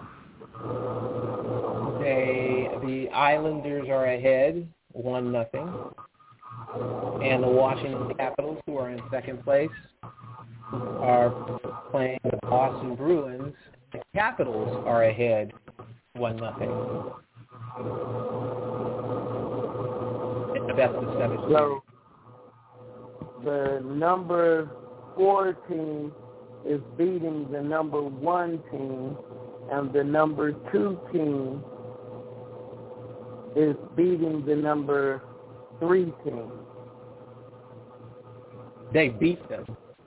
the Islanders are ahead, 1-0. And the Washington Capitals, who are in second place, are playing the Boston Bruins. The Capitals are ahead, 1-0. The best of 7. So the number 4 team is beating the number 1 team, and the number 2 team is beating the number 3 team. They beat them.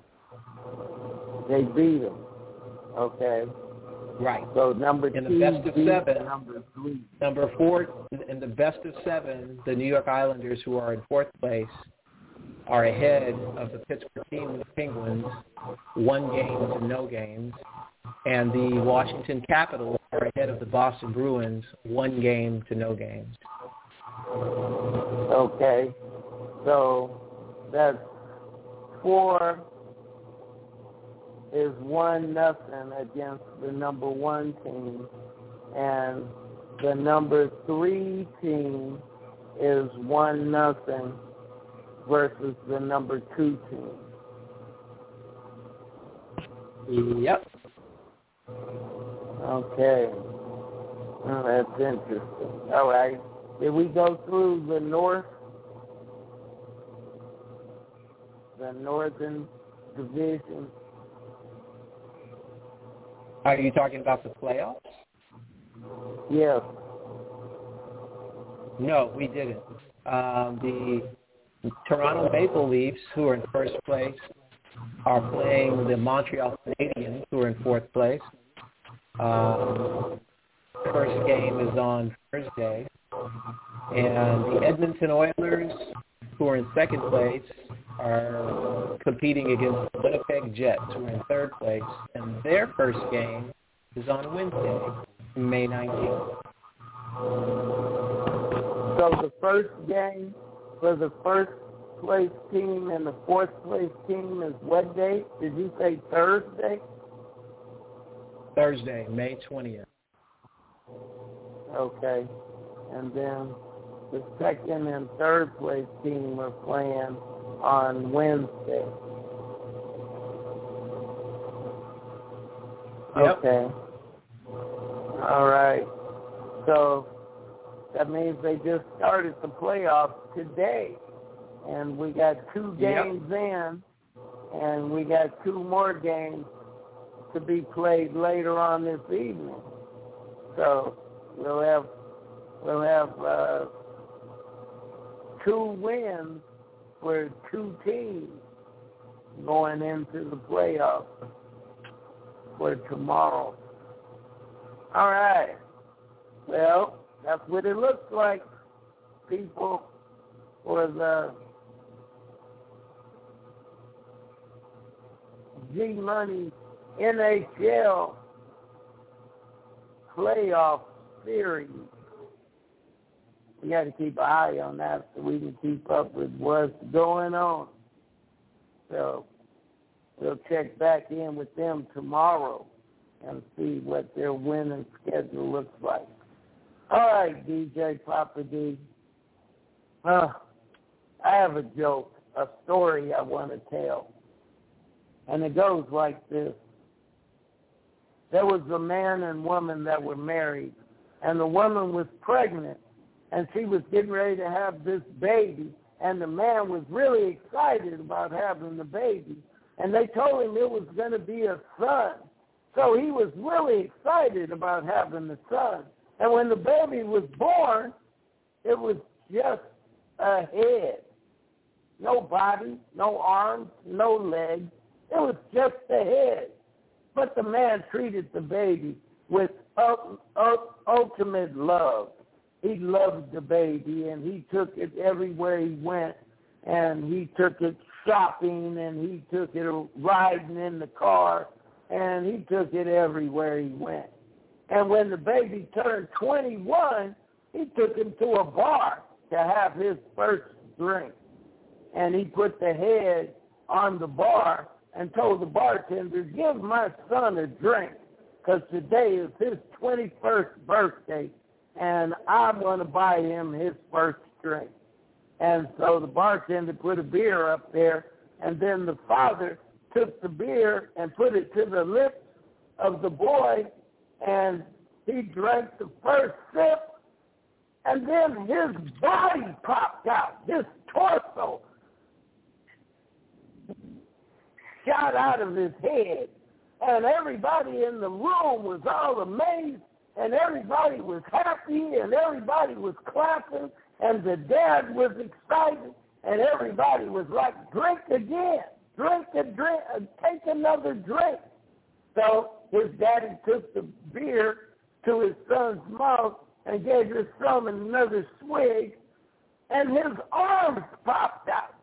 They beat them. Okay. Right. So number 2 in the best of 7, number 3. Number 4 in the best of 7, the New York Islanders, who are in fourth place, are ahead of the Pittsburgh team, the Penguins, 1 game to no games, and the Washington Capitals are ahead of the Boston Bruins, 1 game to no games. Okay. So that's 4 is 1-0 against the number 1 team, and the number 3 team is 1-0 versus the number 2 team. Yep. Okay. Oh, that's interesting. All right. Did we go through the North? The Northern Division? Are you talking about the playoffs? Yes. No, we didn't. The Toronto Maple Leafs, who are in first place, are playing the Montreal Canadiens, who are in fourth place. First game is on Thursday. And the Edmonton Oilers, who are in second place, are competing against the Winnipeg Jets, who are in third place. And their first game is on Wednesday, May 19th. So the first game for the first place team and the fourth place team is what date? Did you say Thursday? Thursday, May 20th. Okay. And then the second and third place team are playing on Wednesday. Yep. Okay. All right. So that means they just started the playoffs today. And we got 2 games in, and we got 2 more games to be played later on this evening. So we'll have 2 wins for 2 teams going into the playoffs for tomorrow. All right. Well, that's what it looks like, people, for the G-Money NHL playoff series. We got to keep an eye on that so we can keep up with what's going on. So we'll check back in with them tomorrow and see what their winning schedule looks like. All right, DJ Papa D. I have a joke, a story I want to tell. And it goes like this. There was a man and woman that were married, and the woman was pregnant, and she was getting ready to have this baby, and the man was really excited about having the baby, and they told him it was going to be a son. So he was really excited about having the son. And when the baby was born, it was just a head. No body, no arms, no legs. It was just a head. But the man treated the baby with ultimate love. He loved the baby, and he took it everywhere he went, and he took it shopping, and he took it riding in the car, and he took it everywhere he went. And when the baby turned 21, he took him to a bar to have his first drink. And he put the head on the bar and told the bartender, give my son a drink, because today is his 21st birthday, and I'm going to buy him his first drink. And so the bartender put a beer up there, and then the father took the beer and put it to the lips of the boy, and he drank the first sip, and then his body popped out. His torso shot out of his head, and everybody in the room was all amazed, and everybody was happy, and everybody was clapping, and the dad was excited, and everybody was like, drink again, drink a drink, take another drink. So his daddy took the beer to his son's mouth and gave his son another swig, and his arms popped out.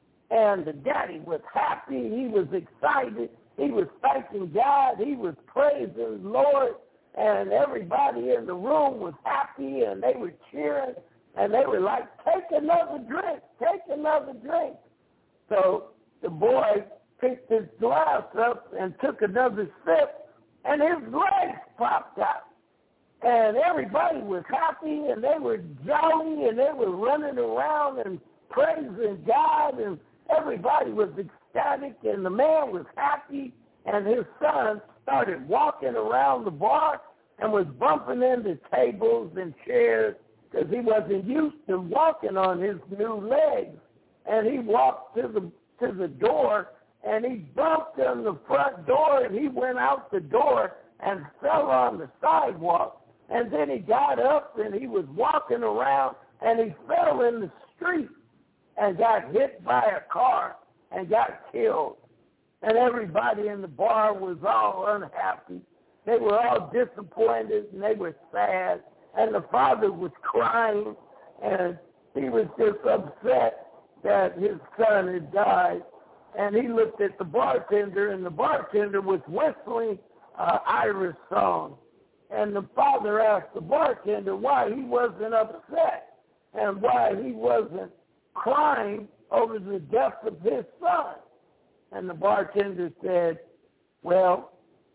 And the daddy was happy. He was excited. He was thanking God. He was praising the Lord. And everybody in the room was happy, and they were cheering, and they were like, take another drink, take another drink. So the boy picked his glass up and took another sip, and his legs popped out. And everybody was happy, and they were jolly, and they were running around and praising God, and everybody was ecstatic, and the man was happy, and his son started walking around the bar and was bumping into tables and chairs because he wasn't used to walking on his new legs. And he walked to the door, and he bumped on the front door, and he went out the door and fell on the sidewalk. And then he got up, and he was walking around, and he fell in the street and got hit by a car and got killed. And everybody in the bar was all unhappy. They were all disappointed, and they were sad. And the father was crying, and he was just upset that his son had died. And he looked at the bartender, and the bartender was whistling an Irish song. And the father asked the bartender why he wasn't upset and why he wasn't crying over the death of his son. And the bartender said, well,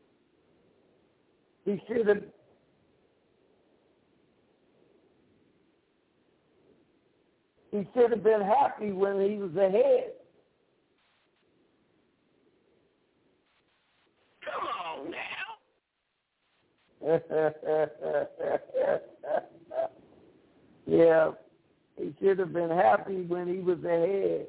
he should have been happy when he was ahead. Come on now. Yeah, he should have been happy when he was ahead.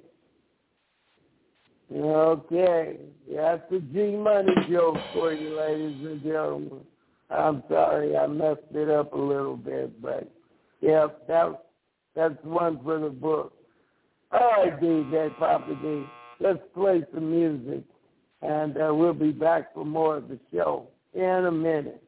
Okay, that's the G-Money joke for you, ladies and gentlemen. I'm sorry, I messed it up a little bit, but yeah, that's one for the book. All right, DJ Papa D, let's play some music, and we'll be back for more of the show in a minute.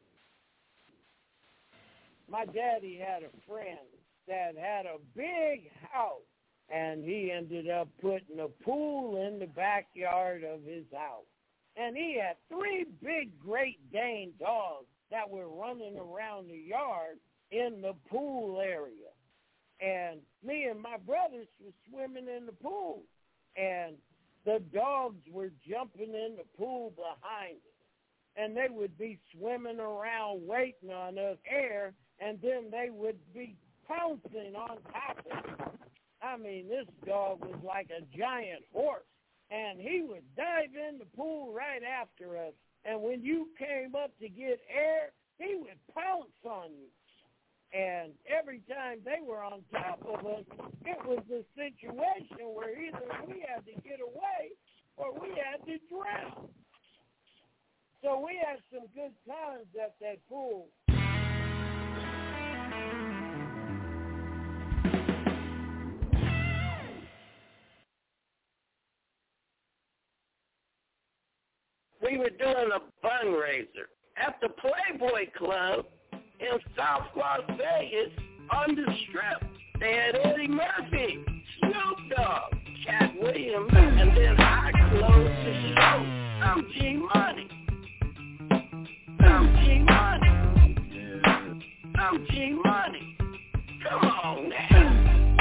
My daddy had a friend that had a big house, and he ended up putting a pool in the backyard of his house. And he had 3 big Great Dane dogs that were running around the yard in the pool area. And me and my brothers were swimming in the pool, and the dogs were jumping in the pool behind us. And they would be swimming around waiting on us air, and then they would be pouncing on top of us. I mean, this dog was like a giant horse, and he would dive in the pool right after us. And when you came up to get air, he would pounce on you. And every time they were on top of us, it was a situation where either we had to get away or we had to drown. So we had some good times at that pool. We were doing a fundraiser, at the Playboy Club in South Las Vegas on the Strip. They had Eddie Murphy, Snoop Dogg, Cat Williams, and then I closed the show. I'm G-Money. I'm G-Money. I'm G-Money. Come on now.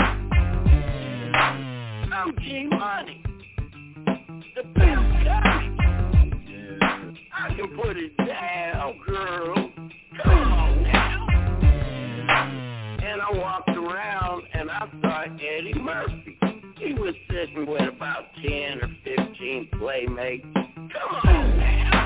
I'm G-Money. The pimp got me. I can put it down, girl. Come on now. And I walked around and I saw Eddie Murphy. He was sitting with about 10 or 15 playmates. Come on now.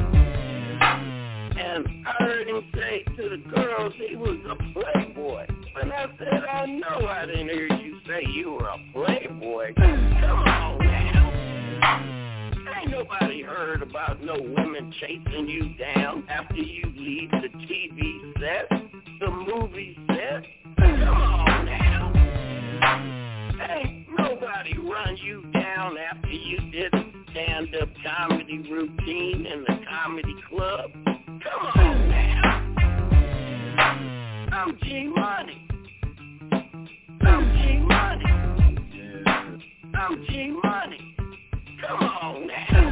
And I heard him say to the girls he was a playboy. And I said, I know I didn't hear you say you were a playboy. Come on now. Ain't nobody heard about no women chasing you down after you leave the TV set, the movie set. Come on now. Ain't nobody run you down after you did a stand-up comedy routine in the comedy club. Come on now. I'm G-Money. I'm G-Money. I'm G-Money. Come on now.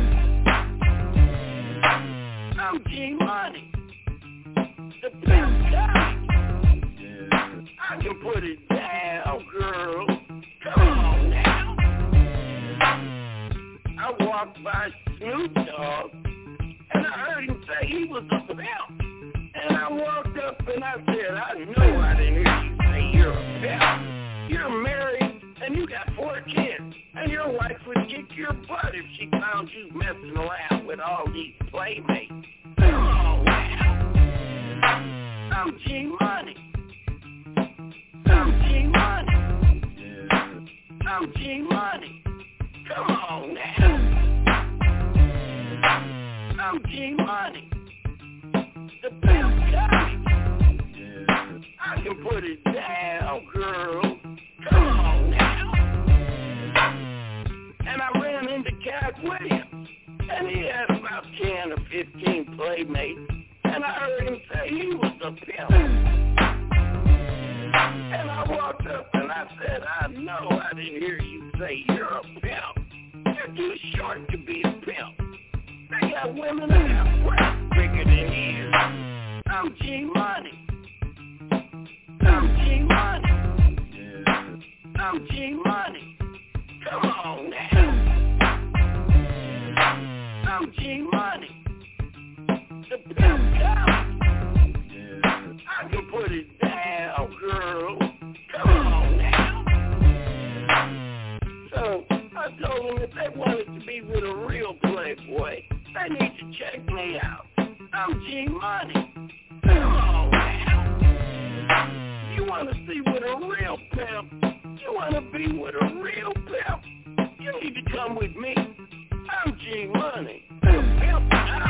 I'm G-Money. The pimp got me. I can put it down, girl. Come on now. I walked by Snoop Dogg, and I heard him say he was a pimp. And I walked up and I said, I know I didn't hear you say you're a pimp. You're married and you got 4 kids. And your wife would kick your butt if she found you messing around with all these playmates. Come on now. I'm G-Money. I'm G-Money. I'm G-Money. Come on now. I'm G-Money. The pimp got me. I can put it down, girl. Come on now. And I ran into Cat Williams, and he had about 10 or 15 playmates, and I heard him say he was a pimp. And I walked up and I said, I know I didn't hear you say you're a pimp. You're too short to be a pimp. They got women that have breasts bigger than his. I'm G-Money. I'm G-Money. I'm G-Money. Come on now. I'm G-Money. The pimp got me. I can put it down, girl. Come on now. So I told them if they wanted to be with a real playboy, they need to check me out. I'm G-Money. Come on now. You want to see with a real pimp? You want to be with a real pimp? You need to come with me. I'm G-Money. The pimp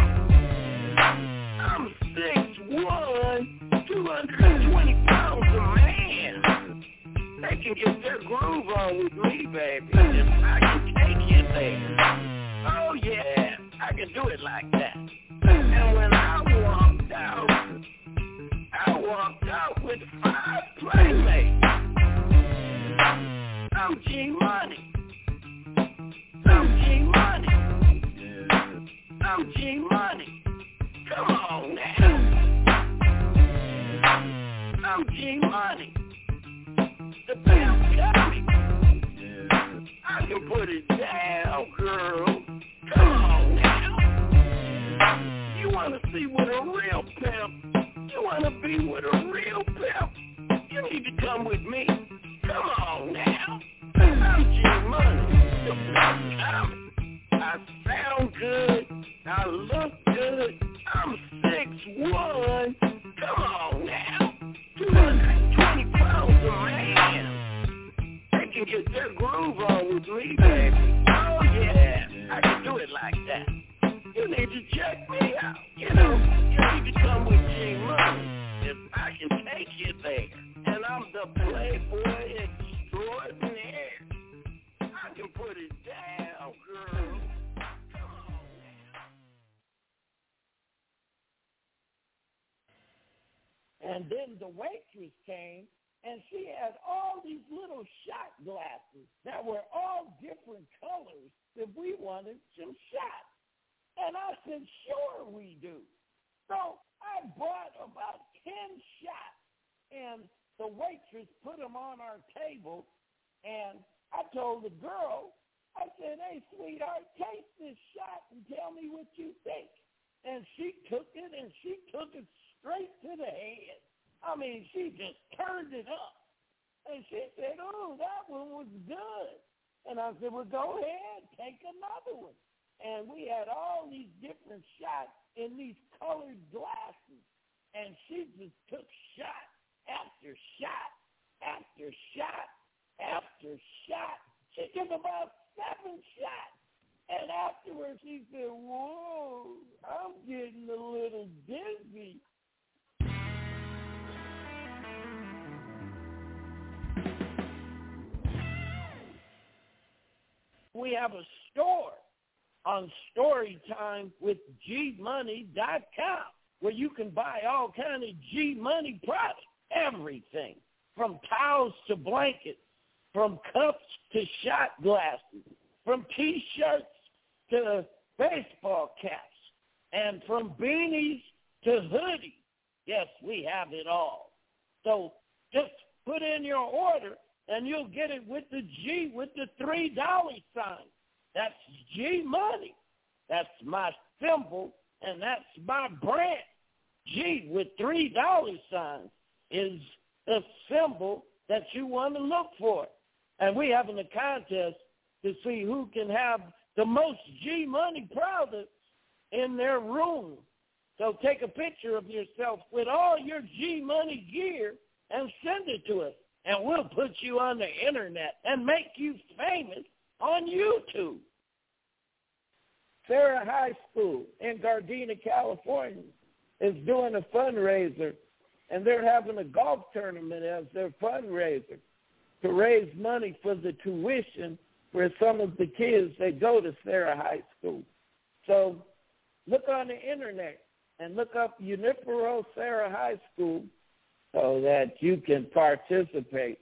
I'm 6'1", 220 pounds a man. They can get their groove on with me, baby. If I can take you there. Oh, yeah, I can do it like that. And when I walked out with 5 playmates. I'm G-Money. I'm G-Money. I'm G-Money. Come on now. I'm G-Money. The pimp got me. I can put it down, girl. Come on now. You want to see what a real pimp? You want to be with a real pimp? You need to come with me. Come on now. I'm G-Money. The pimp got me. I sound good. I look good. I'm 6'1". Come on now. 220 pounds a man. They can get their groove on with me, baby. Oh, yeah. I can do it like that. You need to check me out. You need to come with G-Money. If I can take you there. And I'm the playboy extraordinaire. I can put it down, girl. And then the waitress came, and she had all these little shot glasses that were all different colors if we wanted some shots. And I said, sure we do. So I bought about 10 shots, and the waitress put them on our table, and I told the girl, I said, hey, sweetheart, taste this shot and tell me what you think. And she took it, and she took it straight to the head. I mean, she just turned it up. And she said, oh, that one was good. And I said, well, go ahead, take another one. And we had all these different shots in these colored glasses. And she just took shot after shot after shot after shot. She took about 7 shots. And afterwards she said, whoa, I'm getting a little dizzy. We have a store on StoryTimeWithGMoney.com where you can buy all kind of G Money products, everything, from towels to blankets, from cups to shot glasses, from T-shirts to baseball caps, and from beanies to hoodies. Yes, we have it all. So just put in your order, and you'll get it with the G, with the $3 sign. That's G Money. That's my symbol, and that's my brand. G with $3 signs is a symbol that you want to look for. And we're having a contest to see who can have the most G Money products in their room. So take a picture of yourself with all your G Money gear and send it to us. And we'll put you on the internet and make you famous on YouTube. Sarah High School in Gardena, California is doing a fundraiser, and they're having a golf tournament as their fundraiser to raise money for the tuition for some of the kids that go to Sarah High School. So look on the internet and look up Unipero Sarah High School so that you can participate.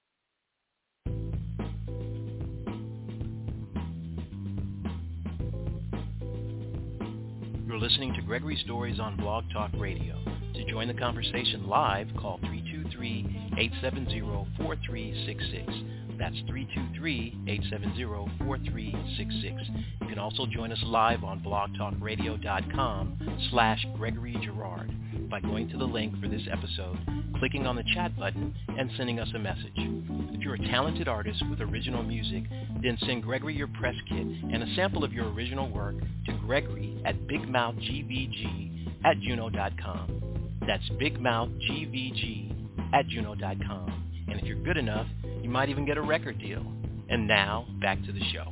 You're listening to Gregory Stories on Blog Talk Radio. To join the conversation live, call 323-870-4366. That's 323-870-4366. You can also join us live on blogtalkradio.com/Gregory Girard by going to the link for this episode, clicking on the chat button, and sending us a message. If you're a talented artist with original music, then send Gregory your press kit and a sample of your original work to Gregory at bigmouthgvg@juno.com. That's bigmouthgvg@juno.com. And if you're good enough, you might even get a record deal. And now, back to the show.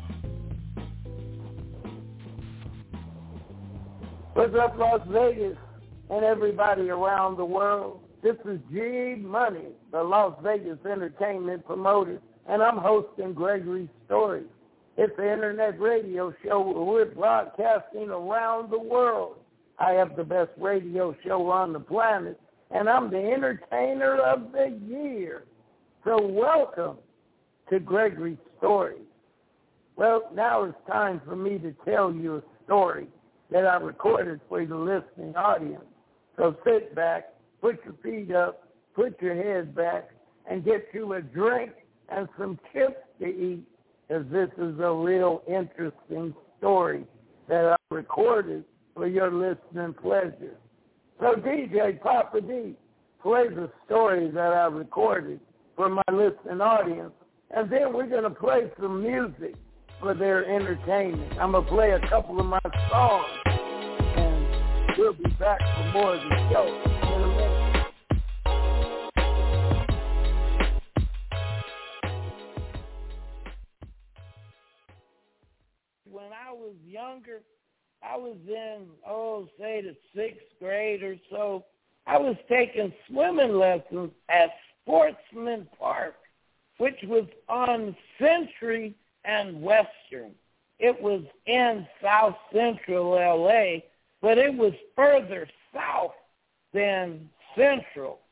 What's up, Las Vegas and everybody around the world? This is G Money, the Las Vegas entertainment promoter, and I'm hosting Gregory Stories. It's an internet radio show where we're broadcasting around the world. I have the best radio show on the planet, and I'm the entertainer of the year. So welcome to Gregory Stories. Well, now it's time for me to tell you a story that I recorded for the listening audience. So sit back, put your feet up, put your head back, and get you a drink and some chips to eat, as this is a real interesting story that I recorded for your listening pleasure. So DJ Papa D, play the story that I recorded for my listening audience, and then we're going to play some music for their entertainment. I'm going to play a couple of my songs, and we'll be back for more of the show in a minute. When I was younger, I was in, say the 6th grade or so. I was taking swimming lessons at Sportsman Park, which was on Century and Western. It was in South Central L.A., but it was further south than Central.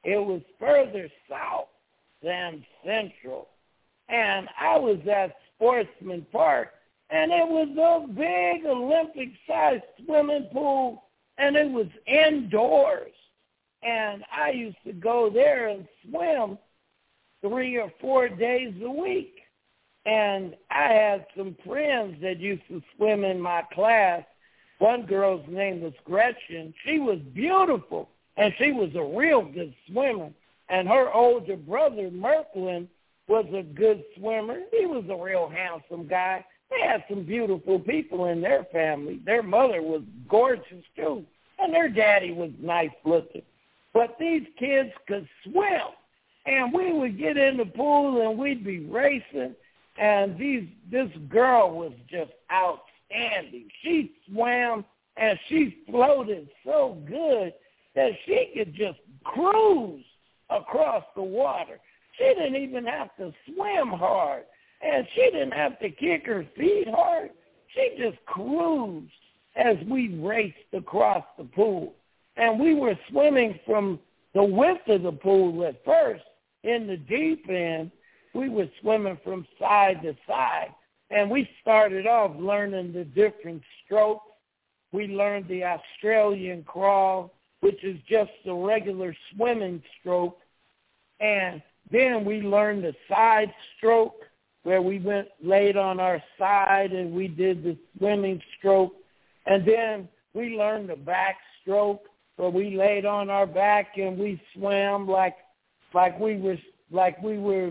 It was further south than Central. And I was at Sportsman Park, and it was a big Olympic-sized swimming pool, and it was indoors. And I used to go there and swim 3 or 4 days a week. And I had some friends that used to swim in my class. One girl's name was Gretchen. She was beautiful, and she was a real good swimmer. And her older brother, Merklin, was a good swimmer. He was a real handsome guy. They had some beautiful people in their family. Their mother was gorgeous, too, and their daddy was nice-looking. But these kids could swim, and we would get in the pool, and we'd be racing, and this girl was just outstanding. She swam, and she floated so good that she could just cruise across the water. She didn't even have to swim hard, and she didn't have to kick her feet hard. She just cruised as we raced across the pool. And we were swimming from the width of the pool at first. In the deep end, we were swimming from side to side. And we started off learning the different strokes. We learned the Australian crawl, which is just a regular swimming stroke. And then we learned the side stroke, where we laid on our side and we did the swimming stroke. And then we learned the back stroke, where we laid on our back and we swam like we were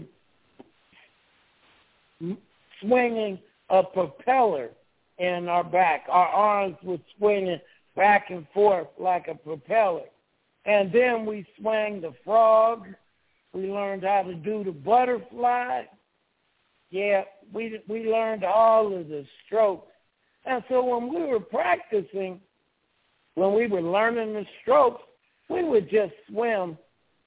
swinging a propeller in our back. Our arms were swinging back and forth like a propeller. And then we swam the frog. We learned how to do the butterfly. Yeah, we learned all of the strokes. And so when we were practicing, when we were learning the strokes, we would just swim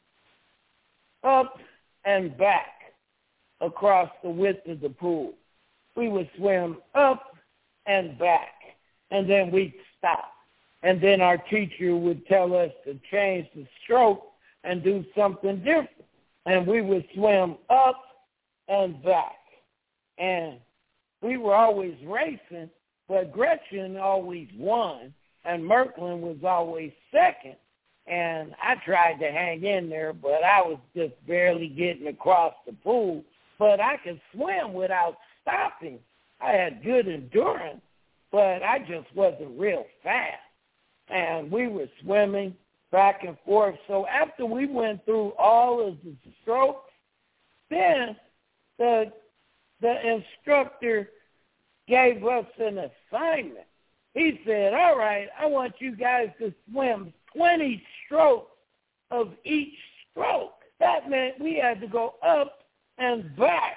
up and back across the width of the pool. We would swim up and back, and then we'd stop. And then our teacher would tell us to change the stroke and do something different. And we would swim up and back. And we were always racing, but Gretchen always won, and Merklin was always second. And I tried to hang in there, but I was just barely getting across the pool. But I could swim without stopping. I had good endurance, but I just wasn't real fast. And we were swimming back and forth. So after we went through all of the strokes, then the instructor gave us an assignment. He said, all right, I want you guys to swim 20 strokes of each stroke. That meant we had to go up and back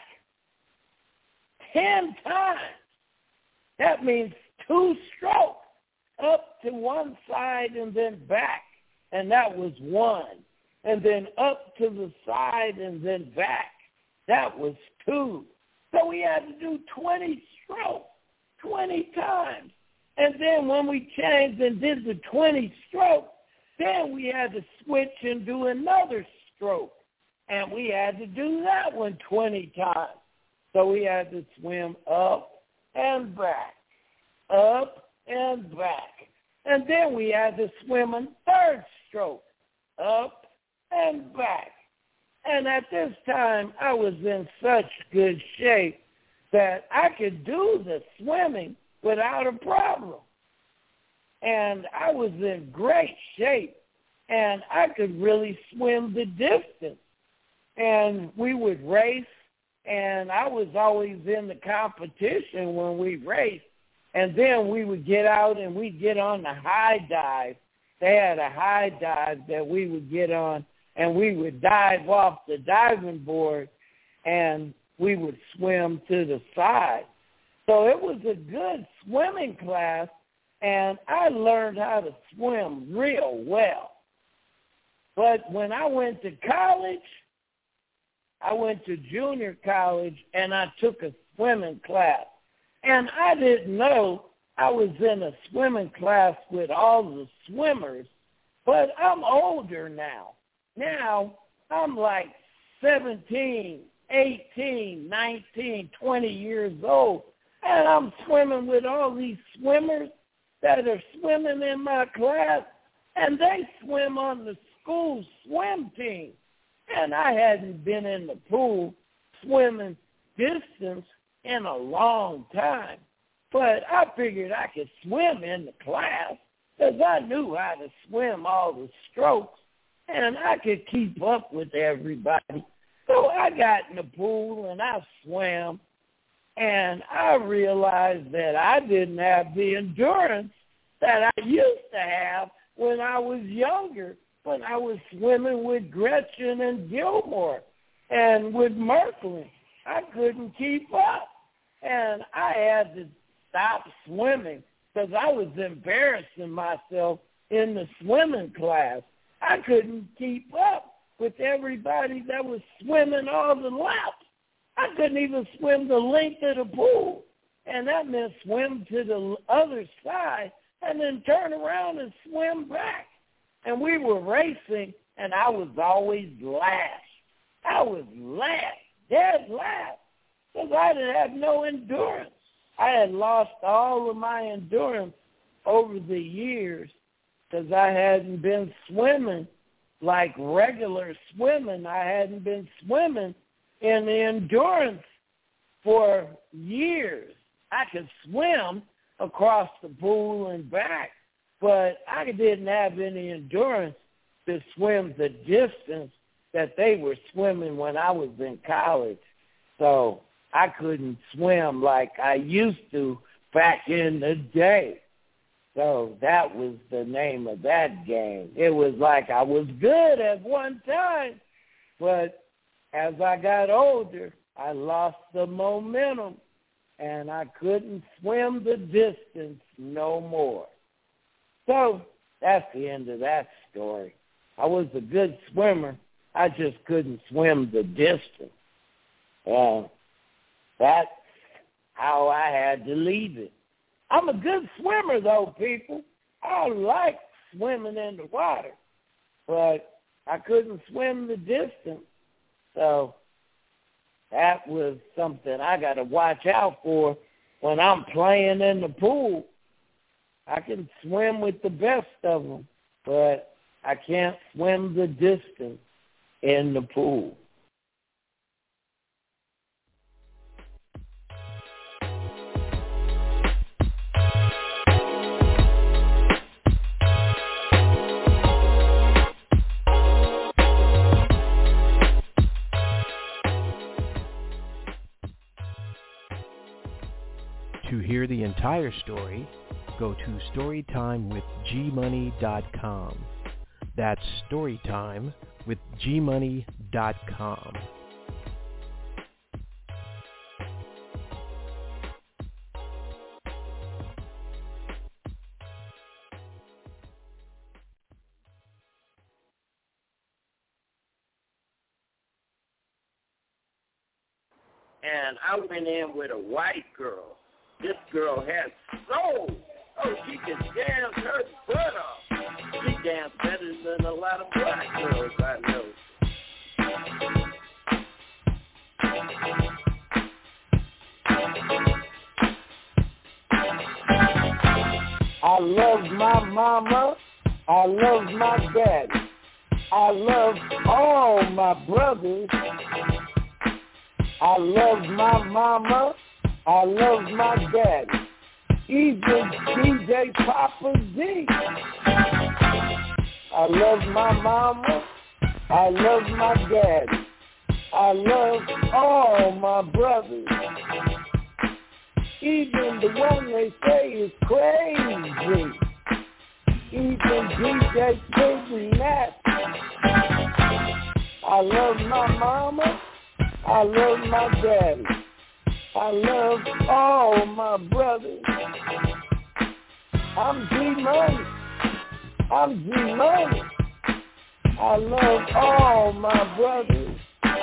10 times. That means 2 strokes, up to one side and then back, and that was 1. And then up to the side and then back, that was 2. So we had to do 20 strokes, 20 times. And then when we changed and did the 20 strokes, then we had to switch and do another stroke. And we had to do that one 20 times. So we had to swim up and back, up and back. And then we had to swim a third stroke, up and back. And at this time, I was in such good shape that I could do the swimming without a problem. And I was in great shape, and I could really swim the distance. And we would race, and I was always in the competition when we raced. And then we would get out and we'd get on the high dive. They had a high dive that we would get on, and we would dive off the diving board, and we would swim to the side. So it was a good swimming class, and I learned how to swim real well. But when I went to college, I went to junior college, and I took a swimming class. And I didn't know I was in a swimming class with all the swimmers, but I'm older now. Now I'm like 17, 18, 19, 20 years old, and I'm swimming with all these swimmers that are swimming in my class, and they swim on the school swim team. And I hadn't been in the pool swimming distance in a long time. But I figured I could swim in the class because I knew how to swim all the strokes, and I could keep up with everybody. So I got in the pool, and I swam, and I realized that I didn't have the endurance that I used to have when I was younger, when I was swimming with Gretchen and Gilmore and with Merklin. I couldn't keep up, and I had to stop swimming because I was embarrassing myself in the swimming class. I couldn't keep up with everybody that was swimming all the laps. I couldn't even swim the length of the pool, and that meant swim to the other side and then turn around and swim back. And we were racing, and I was always last. I was last, dead last, because I didn't have no endurance. I had lost all of my endurance over the years because I hadn't been swimming like regular swimming. I hadn't been swimming in the endurance for years. I could swim across the pool and back, but I didn't have any endurance to swim the distance that they were swimming when I was in college. So I couldn't swim like I used to back in the day. So that was the name of that game. It was like I was good at one time, but as I got older, I lost the momentum, and I couldn't swim the distance no more. So that's the end of that story. I was a good swimmer. I just couldn't swim the distance. And that's how I had to leave it. I'm a good swimmer, though, people. I like swimming in the water, but I couldn't swim the distance. So that was something I got to watch out for when I'm playing in the pool. I can swim with the best of them, but I can't swim the distance in the pool. To hear the entire story, go to storytimewithgmoney.com. That's storytimewithgmoney.com. And I went in with a white girl. This girl had soul. Oh, she could dance her butt off. She danced better than a lot of black girls I know. I love my mama. I love my daddy. I love all my brothers. I love my mama. I love my daddy. Even DJ Papa D. I love my mama. I love my daddy. I love all my brothers. Even the one they say is crazy. Even DJ Puddin' Nat. I love my mama. I love my daddy. I love all my brothers. I'm G-Money. I'm G-Money. I love all my brothers.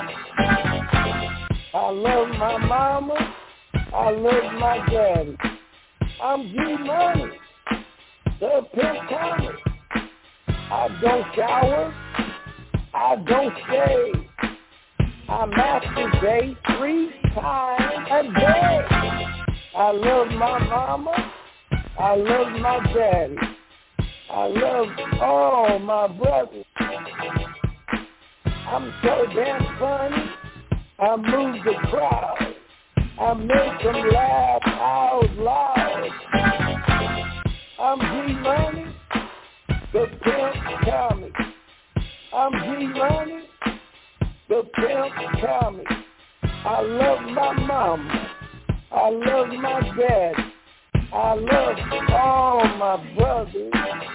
I love my mama. I love my daddy. I'm G-Money. The Pimp Comic. I don't shower. I I don't shave. I masturbate 3 times a day. I love my mama. I love my daddy. I love all my brothers. I'm so damn funny. I move the crowd. I make them laugh out loud. I'm G-Money, the Pimp Tommy. I'm G-Money, the Pimp Tommy. I love my mama. I love my daddy. I love all my brothers.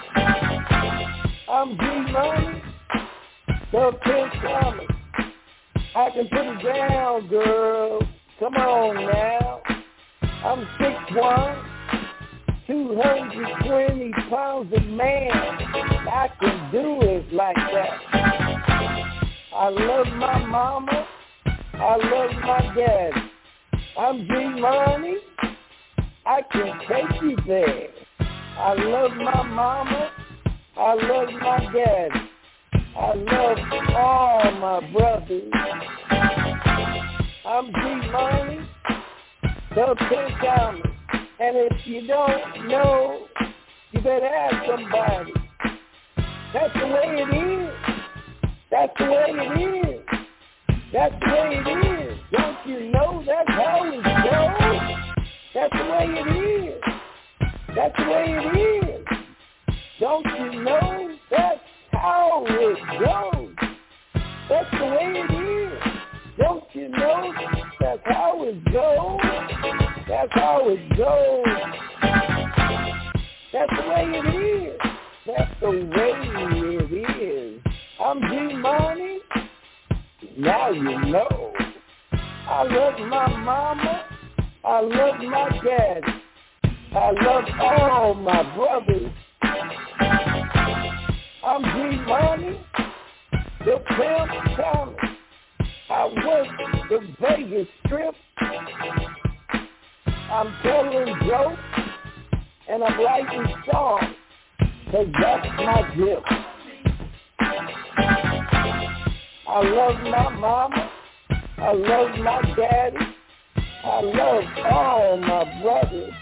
I'm G-Money, the Pimp Tommy. I can put it down, girl. Come on now. I'm 6'1", 220 pounds of man. I can do it like that. I love my mama. I love my daddy. I'm G-Money. I can take you there. I love my mama. I love my daddy. I love all my brothers. I'm G-Money, the Pimp Tommy. And if you don't know, you better ask somebody. That's the way it is. That's the way it is. That's the way it is. Don't you know that's how it goes? That's the way it is. That's the way it is. Don't you know that's how it goes? That's the way it is. Don't you know that's how it goes? That's how it goes. That's the way it is. That's the way it is. I'm G-Money. Now you know. I love my mama. I love my daddy. I love all my brothers. I'm G-Money, the Pimp Tommy. I work the Vegas Strip. I'm telling jokes and I'm writing songs, 'cause that's my gift. I love my mama. I love my daddy. I love all my brothers.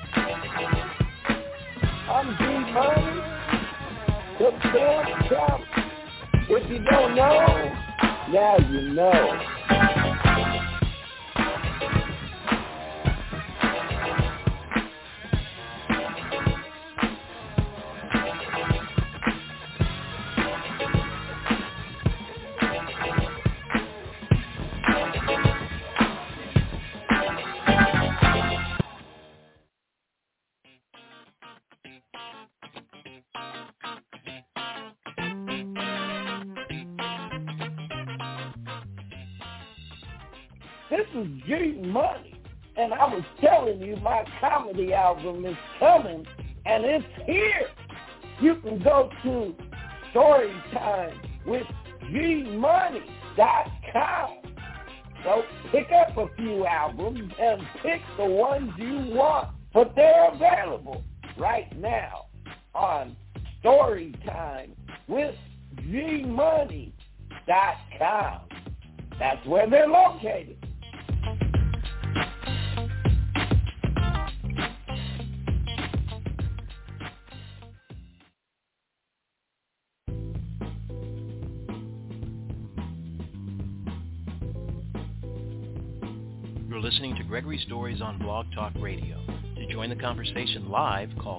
I'm G-Money, the Pimp Tommy. If you don't know, now you know. This is G-Money, and I was telling you my comedy album is coming, and it's here. You can go to StorytimeWithGmoney.com. So pick up a few albums and pick the ones you want, but they're available right now on StorytimeWithGmoney.com. That's where they're located. You're listening to Gregory Stories on Blog Talk Radio. To join the conversation live, call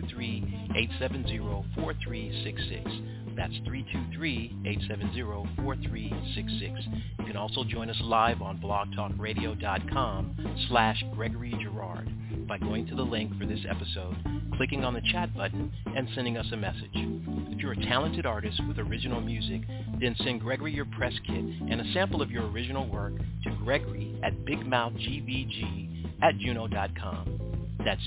323-870-4366. That's 323-870-4366. You can also join us live on blogtalkradio.com/Gregory Girard by going to the link for this episode, clicking on the chat button, and sending us a message. If you're a talented artist with original music, then send Gregory your press kit and a sample of your original work to Gregory@BigMouthGVG@Juno.com. That's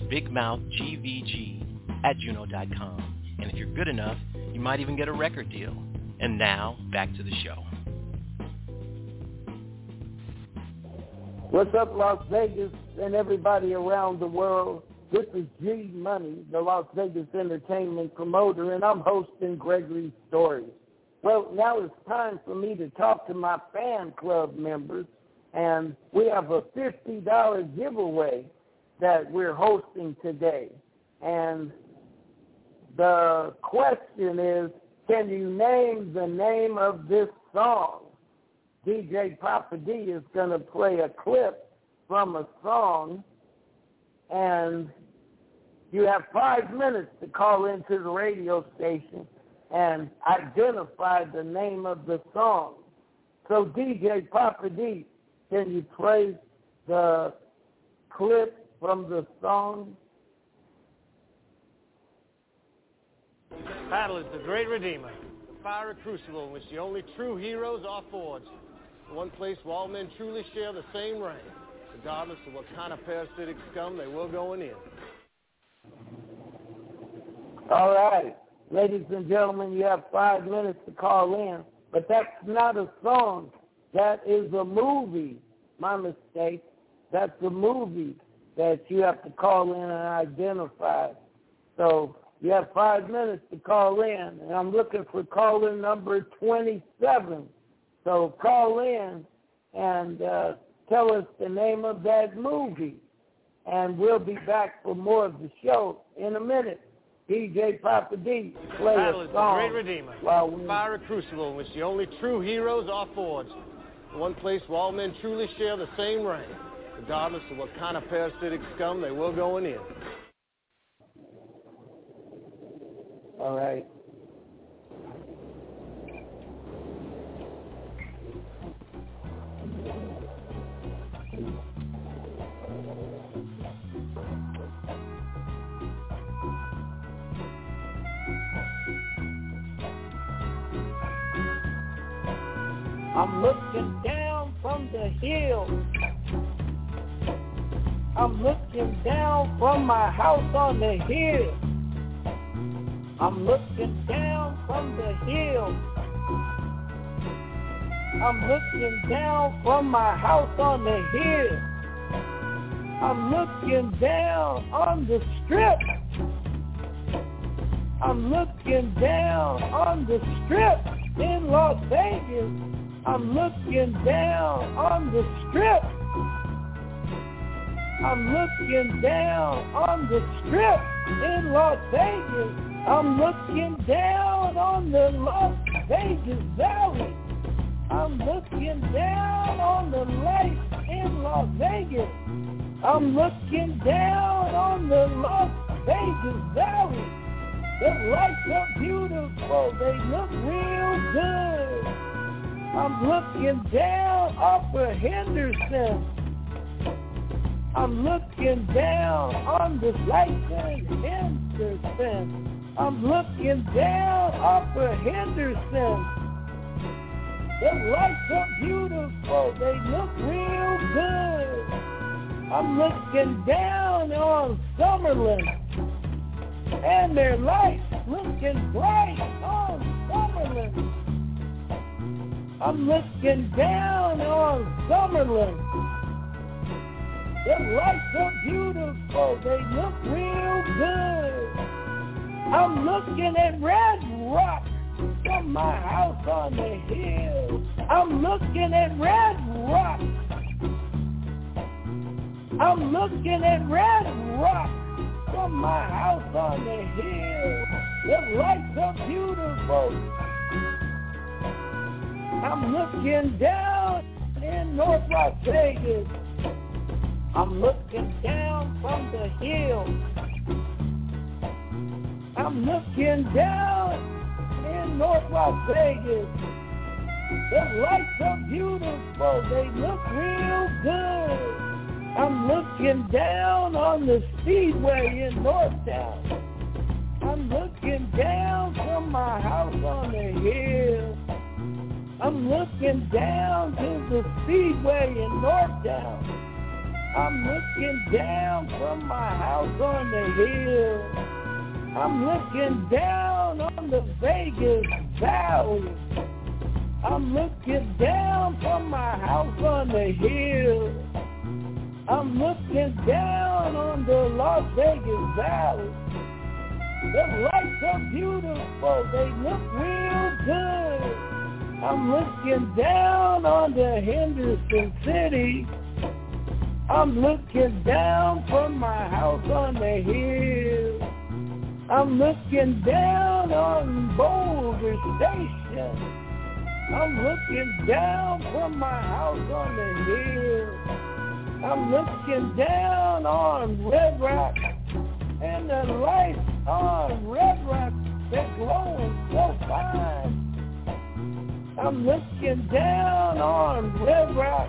BigMouthGVG@Juno.com. And if you're good enough, you might even get a record deal. And now, back to the show. What's up, Las Vegas and everybody around the world? This is G-Money, the Las Vegas entertainment promoter, and I'm hosting Gregory Stories. Well, now it's time for me to talk to my fan club members, and we have a $50 giveaway that we're hosting today. And the question is, can you name the name of this song? DJ Papa D is going to play a clip from a song, and you have 5 minutes to call into the radio station and identify the name of the song. So DJ Papa D, can you play the clip from the song? Battle is the great redeemer, the fiery crucible in which the only true heroes are forged. The one place where all men truly share the same reign, regardless of what kind of parasitic scum they were going in. All right. Ladies and gentlemen, you have 5 minutes to call in, but that's not a song. That is a movie. My mistake. That's a movie that you have to call in and identify. So you have 5 minutes to call in, and I'm looking for caller number 27. So call in and tell us the name of that movie, and we'll be back for more of the show in a minute. DJ Papa D, play Battle a is song. the great redeemer, the fiery crucible in which the only true heroes are forged. The one place where all men truly share the same reign, regardless of what kind of parasitic scum they were going in. All right. I'm looking down from the hill. I'm looking down from my house on the hill. I'm looking down from the hill. I'm looking down from my house on the hill. I'm looking down on the strip. I'm looking down on the strip in Las Vegas. I'm looking down on the strip. I'm looking down on the strip in Las Vegas. I'm looking down on the Las Vegas Valley. I'm looking down on the lake in Las Vegas. I'm looking down on the Las Vegas Valley. The lights are beautiful. They look real good. I'm looking down off of Henderson. I'm looking down on the lights in Henderson. I'm looking down off of Henderson. The lights are beautiful. They look real good. I'm looking down on Summerlin. And their lights looking bright on Summerlin. I'm looking down on Summerlin. The lights are beautiful. They look real good. I'm looking at Red Rock from my house on the hill. I'm looking at Red Rock. I'm looking at Red Rock from my house on the hill. The lights are beautiful. I'm looking down in North Las Vegas. I'm looking down from the hill. I'm looking down in North Las Vegas. The lights are beautiful. They look real good. I'm looking down on the Speedway in Northtown. I'm looking down from my house on the hill. I'm looking down to the Speedway in Northtown. I'm looking down from my house on the hill. I'm looking down on the Vegas Valley. I'm looking down from my house on the hill. I'm looking down on the Las Vegas Valley. The lights are beautiful, they look real good. I'm looking down on the Henderson City. I'm looking down from my house on the hill. I'm looking down on Boulder Station. I'm looking down from my house on the hill. I'm looking down on Red Rock, and the lights on Red Rock, they're glowing so fine. I'm looking down on Red Rock.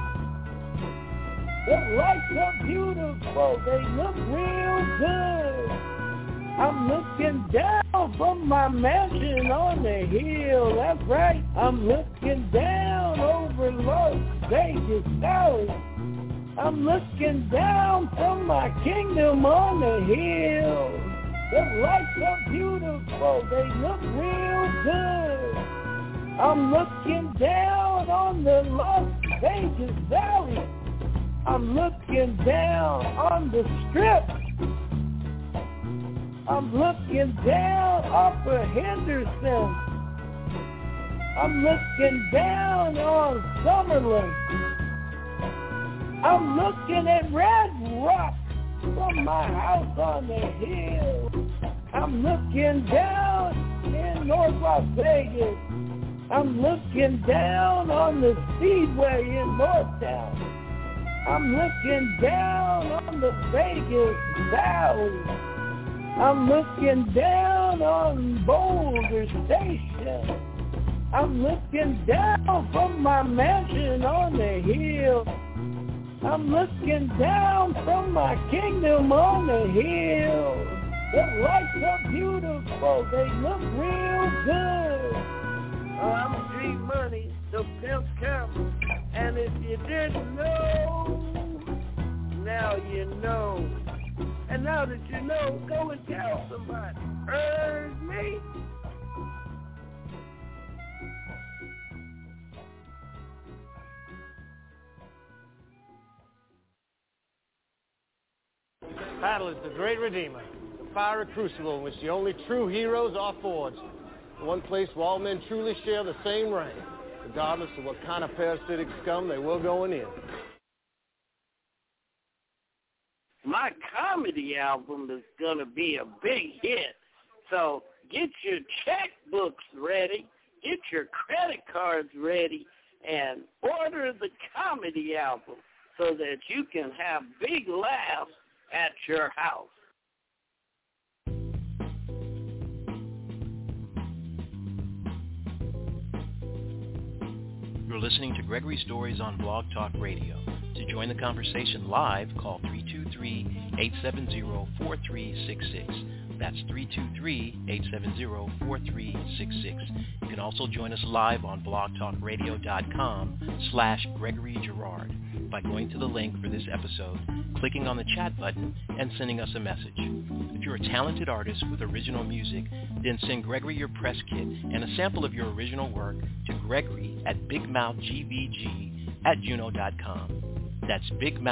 The lights are beautiful, they look real good. I'm looking down from my mansion on the hill, that's right. I'm looking down over Las Vegas Valley. I'm looking down from my kingdom on the hill. The lights are beautiful, they look real good. I'm looking down on the Las Vegas Valley. I'm looking down on the Strip. I'm looking down off of Henderson. I'm looking down on Summerlin. I'm looking at Red Rock from my house on the hill. I'm looking down in North Las Vegas. I'm looking down on the Speedway in Northtown. I'm looking down on the Vegas Valley. I'm looking down on Boulder Station. I'm looking down from my mansion on the hill. I'm looking down from my kingdom on the hill. The lights are beautiful, they look real good. I'm G Money, the Pimp Camera. And if you didn't know, now you know. And now that you know, go and tell somebody. Heard me? Battle is the great redeemer, the fiery crucible in which the only true heroes are forged. The one place where all men truly share the same reign, regardless of what kind of parasitic scum they were going in. My comedy album is going to be a big hit. So get your checkbooks ready, get your credit cards ready, and order the comedy album so that you can have big laughs at your house. You're listening to Gregory Stories on Blog Talk Radio. To join the conversation live, call 323-870-4366. That's 323-870-4366. You can also join us live on blogtalkradio.com/Gregory Girard by going to the link for this episode, clicking on the chat button, and sending us a message. If you're a talented artist with original music, then send Gregory your press kit and a sample of your original work to Gregory at bigmouthgvg@juno.com. That's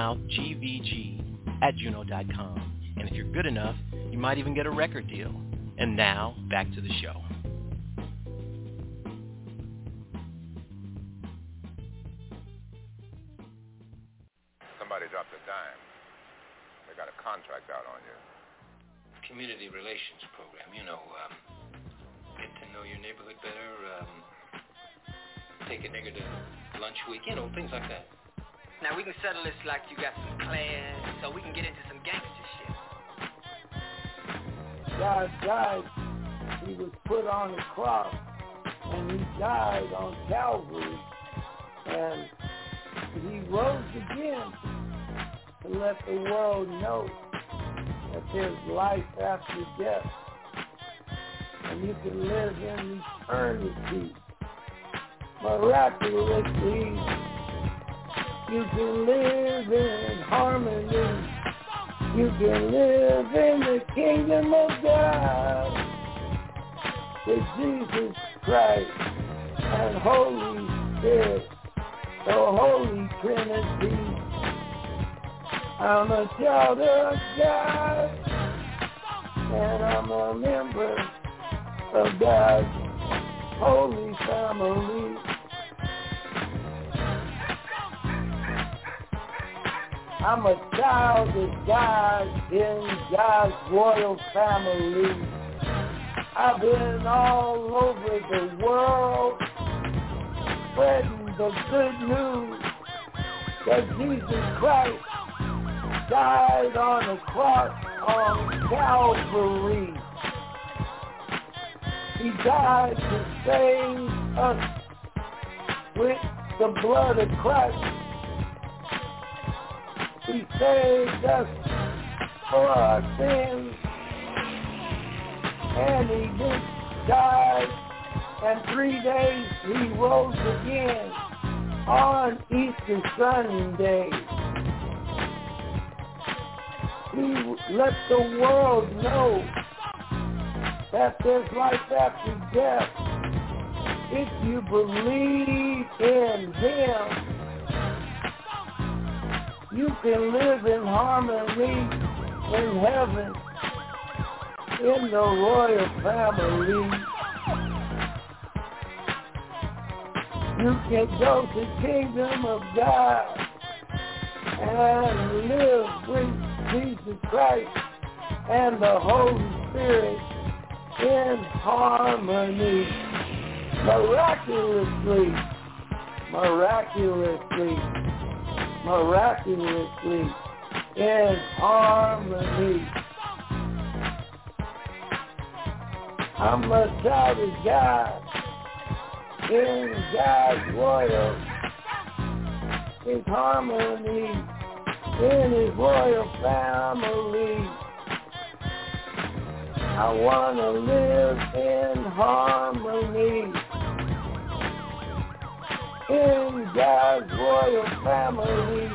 bigmouthgvg@juno.com. And if you're good enough, you might even get a record deal. And now, back to the show. Somebody dropped a dime. They got a contract out on you. Community relations program, you know, get to know your neighborhood better, take a nigger to lunch week, you know, things like that. Now we can settle this like you got some class, so we can get into some gangster shit. God died, he was put on the cross, and he died on Calvary, and he rose again to let the world know that there's life after death, and you can live in eternity. Miraculously, you can live in harmony. You can live in the kingdom of God with Jesus Christ and Holy Spirit, the Holy Trinity. I'm a child of God, and I'm a member of God's holy family. I'm a child of God in God's royal family. I've been all over the world spreading the good news that Jesus Christ died on the cross on Calvary. He died to save us with the blood of Christ. He saved us for our sins, and he did die, and 3 days he rose again on Easter Sunday. He let the world know that there's life after death. If you believe in him, you can live in harmony in heaven, in the royal family. You can go to the kingdom of God and live with Jesus Christ and the Holy Spirit in harmony, miraculously in harmony. I'm a child of God in God's royal, his harmony, in his royal family. I want to live in harmony in God's royal family.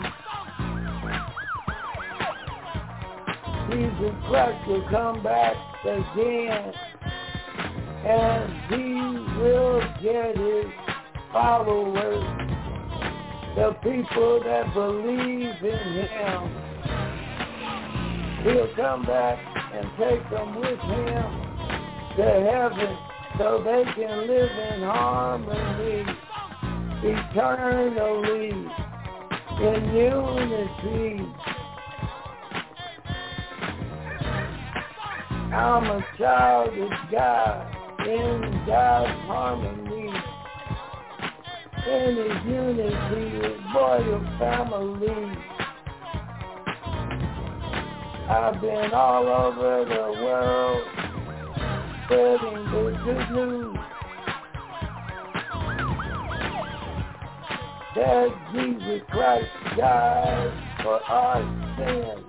Jesus Christ will come back again, and he will get his followers, the people that believe in him. He'll come back and take them with him to heaven so they can live in harmony eternally in unity. I'm a child of God in God's harmony, in his unity with royal family. I've been all over the world spreading the good news that Jesus Christ died for our sins,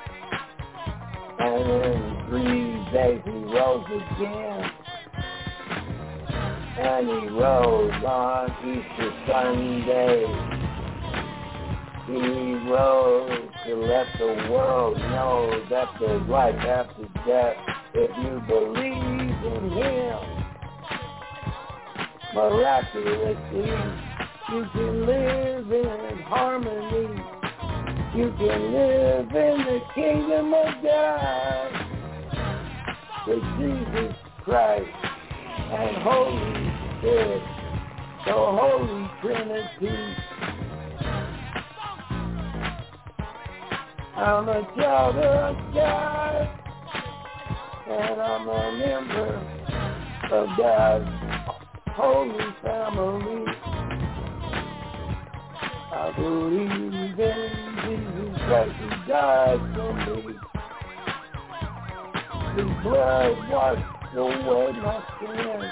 and in 3 days he rose again, and he rose on Easter Sunday. He rose to let the world know that there's life after death if you believe in him. Miraculously, you can live in harmony. You can live in the kingdom of God with Jesus Christ and Holy Spirit, the Holy Trinity. I'm a child of God, and I'm a member of God's holy family. I believe in Jesus Christ who died for me. His blood washed away my sins.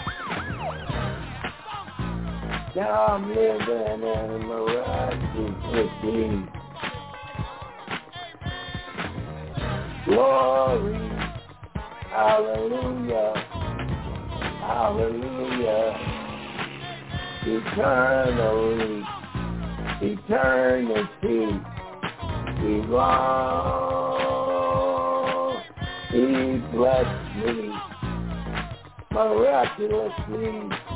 Now I'm living in miraculous. Glory, hallelujah, hallelujah, eternally, eternity, belong. He blessed me miraculously,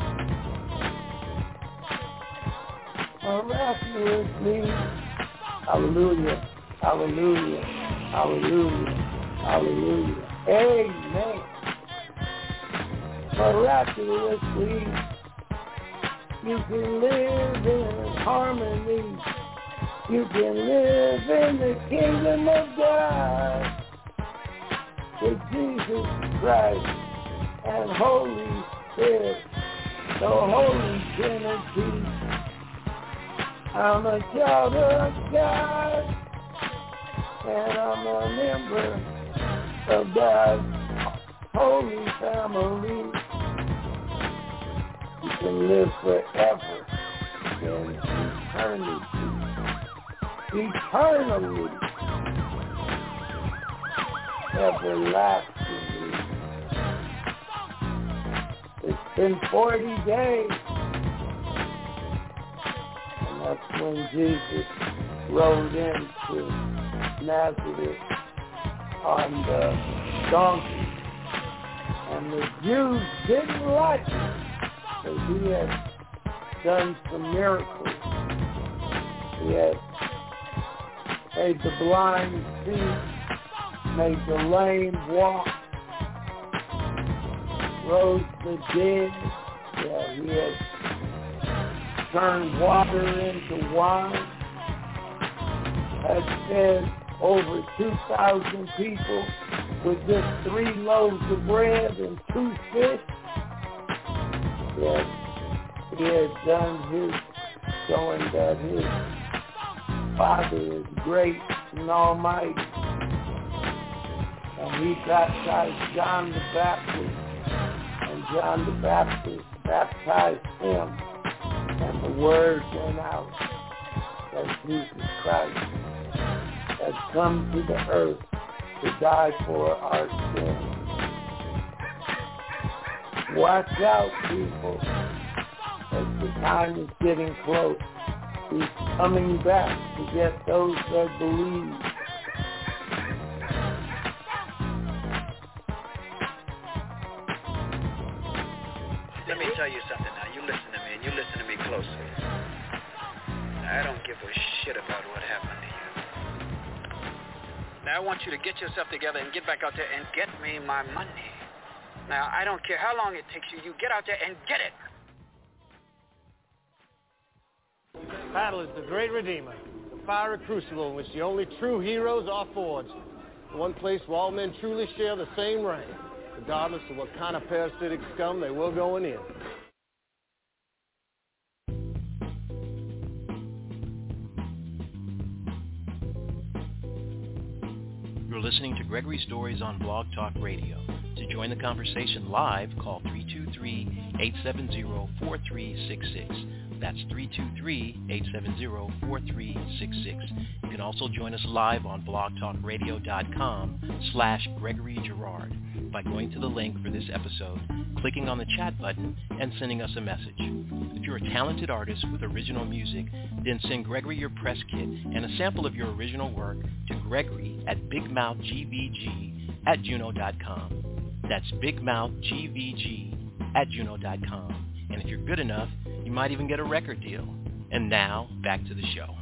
miraculously, hallelujah, hallelujah, hallelujah, hallelujah. Amen. Miraculously, you can live in harmony. You can live in the kingdom of God with Jesus Christ and Holy Spirit, the Holy Trinity. I'm a child of God, and I'm a member of God's holy family. You can live forever in eternally, everlastingly. It's been 40 days, and that's when Jesus rode into Nazareth on the donkey. And the Jews didn't like it because he had done some miracles. He had made the blind see, made the lame walk, rose the dead. Yeah, he had turned water into wine, had fed over 2,000 people with just 3 loaves of bread and 2 fish. Yes, he had done his, showing that his Father is great and almighty. And he baptized John the Baptist, and John the Baptist baptized him, and the word went out that Jesus Christ had come to the earth to die for our sins. Watch out, people, as the time is getting close. He's coming back to get those that believe. Let me tell you something now. You listen to me, and you listen to me closely. I don't give a shit about what happened to you. Now, I want you to get yourself together and get back out there and get me my money. Now, I don't care how long it takes you. You get out there and get it. Battle is the great redeemer, the fiery crucible in which the only true heroes are forged. The one place where all men truly share the same reign, regardless of what kind of parasitic scum they were going in. You're listening to Gregory Stories on Blog Talk Radio. To join the conversation live, call 323-870-4366. That's 323-870-4366. You can also join us live on blogtalkradio.com/Gregory Girard by going to the link for this episode, clicking on the chat button, and sending us a message. If you're a talented artist with original music, then send Gregory your press kit and a sample of your original work to Gregory at bigmouthgvg@juno.com. That's bigmouthgvg@juno.com. And if you're good enough, you might even get a record deal. And now, back to the show.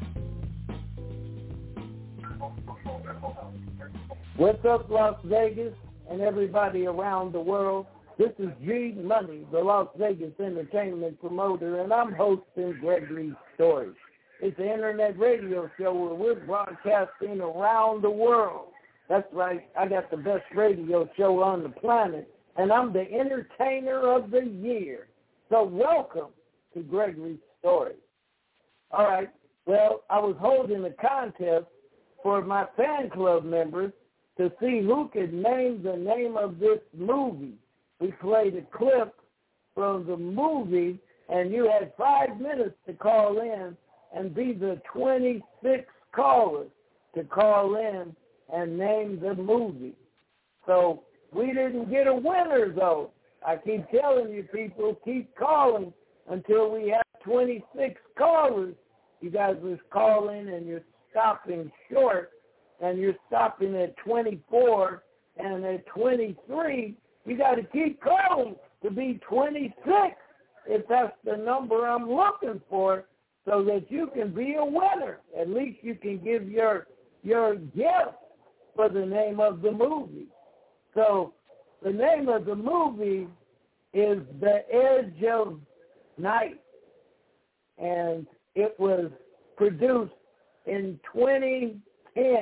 What's up, Las Vegas and everybody around the world? This is G Money, the Las Vegas entertainment promoter, and I'm hosting Gregory Stories. It's an internet radio show where we're broadcasting around the world. That's right, I got the best radio show on the planet, and I'm the entertainer of the year. So welcome to Gregory Stories. All right, well, I was holding a contest for my fan club members to see who could name the name of this movie. We played a clip from the movie, and you had 5 minutes to call in and be the 26th caller to call in and name the movie. So we didn't get a winner, though. I keep telling you, people, keep calling until we have 26 callers. You guys are calling and you're stopping short, and you're stopping at 24, and at 23, you got to keep calling to be 26 if that's the number I'm looking for, so that you can be a winner. At least you can give your gift for the name of the movie. So the name of the movie is The Edge of Night, and it was produced in 2010.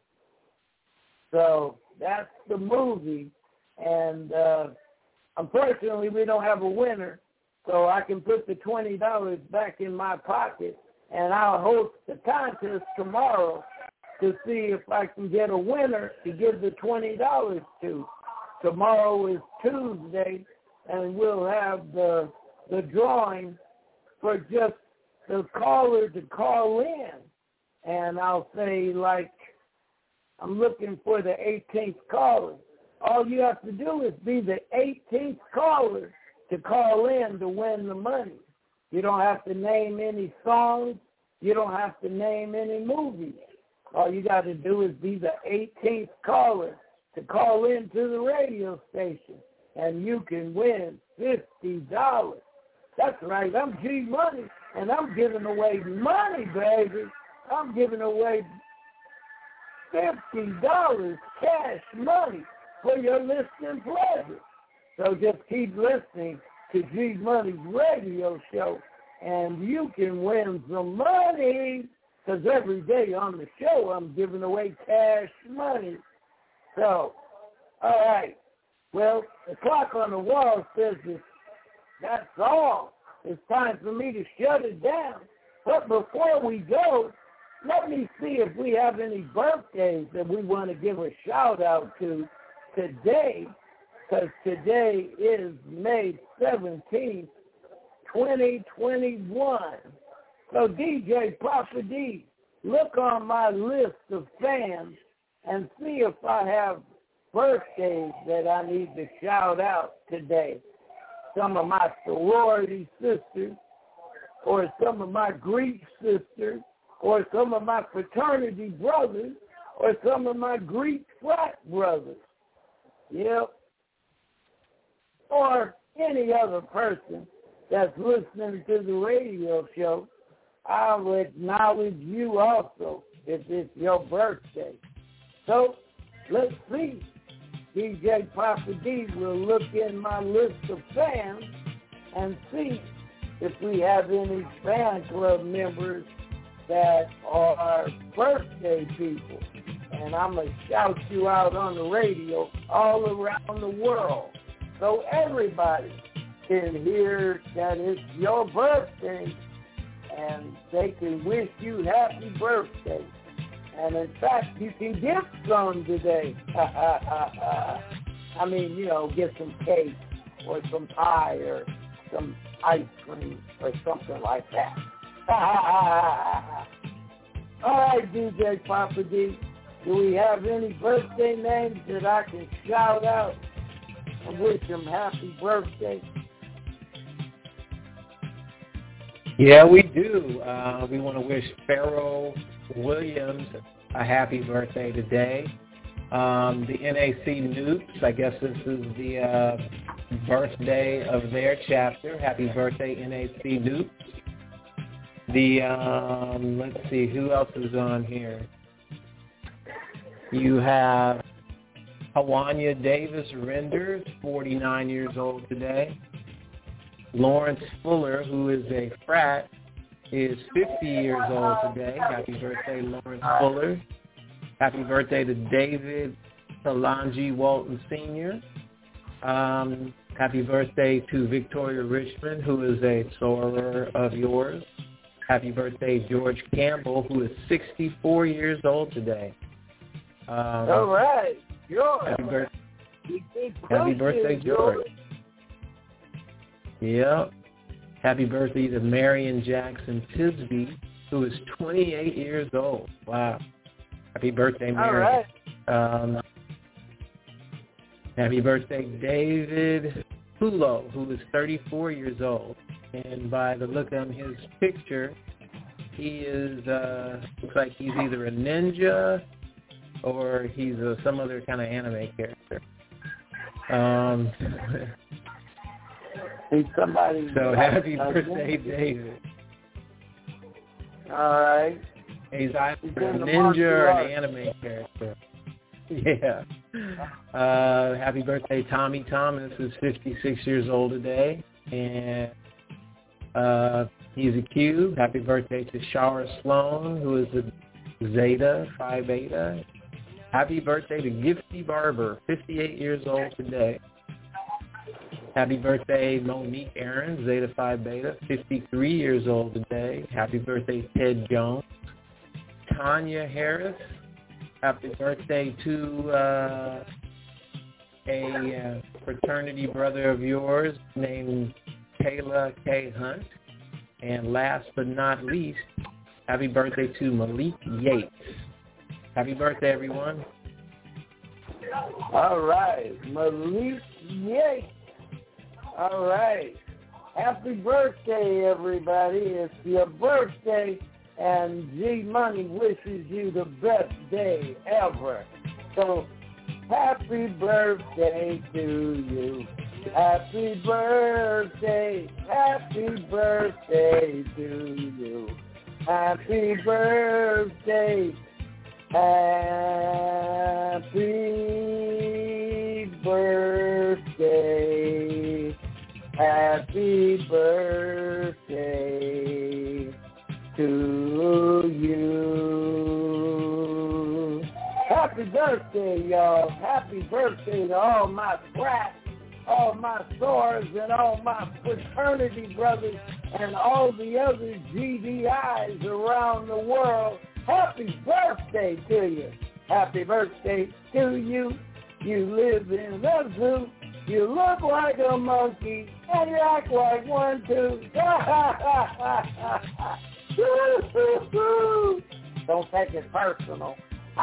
So that's the movie, and unfortunately we don't have a winner, so I can put the $20 back in my pocket, and I'll host the contest tomorrow to see if I can get a winner to give the $20 to. Tomorrow is Tuesday, and we'll have the drawing for just the caller to call in. And I'll say, like, I'm looking for the 18th caller. All you have to do is be the 18th caller to call in to win the money. You don't have to name any songs. You don't have to name any movies. All you got to do is be the 18th caller to call into the radio station, and you can win $50. That's right. I'm G Money, and I'm giving away money, baby. I'm giving away $50 cash money for your listening pleasure. So just keep listening to G Money's radio show, and you can win some money, because every day on the show I'm giving away cash money. So, all right. Well, the clock on the wall says that's all. It's time for me to shut it down. But before we go, let me see if we have any birthdays that we want to give a shout-out to today, because today is May 17th, 2021. So, DJ Papa D, look on my list of fans and see if I have birthdays that I need to shout out today. Some of my sorority sisters, or some of my Greek sisters, or some of my fraternity brothers, or some of my Greek frat brothers. Yep. Or any other person that's listening to the radio show. I'll acknowledge you also if it's your birthday. So, let's see. DJ Papa D will look in my list of fans and see if we have any fan club members that are birthday people. And I'm going to shout you out on the radio all around the world, so everybody can hear that it's your birthday and they can wish you happy birthday. And in fact, you can get some today. I mean, get some cake or some pie or some ice cream or something like that. All right, DJ Papa D, do we have any birthday names that I can shout out and wish them happy birthday? Yeah, we do. We want to wish Pharaoh Williams a happy birthday today. The NAC Newts, I guess this is the birthday of their chapter. Happy birthday, NAC Newts. Let's see, who else is on here? You have Hawania Davis Renders, 49 years old today. Lawrence Fuller, who is a frat, is 50 years old today. Happy birthday, Lawrence Fuller. Happy birthday to David Talanji Walton Sr. Happy birthday to Victoria Richmond, who is a soror of yours. Happy birthday, George Campbell, who is 64 years old today. All right, George. Happy birthday, George. Yep. Happy birthday to Marion Jackson Tisby, who is 28 years old. Wow. Happy birthday, Marion. All right. Happy birthday, David Pulo, who is 34 years old. And by the look on his picture, he is, looks like he's either a ninja or he's some other kind of anime character. Somebody. So happy birthday, David. All right. He's either a ninja or an anime character. Yeah. Happy birthday, Tommy Thomas, who's 56 years old today. And he's a Q. Happy birthday to Shara Sloan, who is a Zeta, Phi Beta. Happy birthday to Gifty Barber, 58 years old today. Happy birthday, Monique Aaron, Zeta Phi Beta, 53 years old today. Happy birthday, Ted Jones. Tanya Harris, happy birthday to a fraternity brother of yours named Kayla K. Hunt. And last but not least, happy birthday to Malik Yates. Happy birthday, everyone. All right, Malik Yates. All right. Happy birthday, everybody. It's your birthday, and G-Money wishes you the best day ever. So, happy birthday to you. Happy birthday to you. Happy birthday, happy birthday, happy birthday to you. Happy birthday, y'all. Happy birthday to all my brats, all my swords, and all my fraternity brothers, and all the other GDIs around the world. Happy birthday to you. Happy birthday to you. You live in a zoo. You look like a monkey, and you act like one too. Don't take it personal.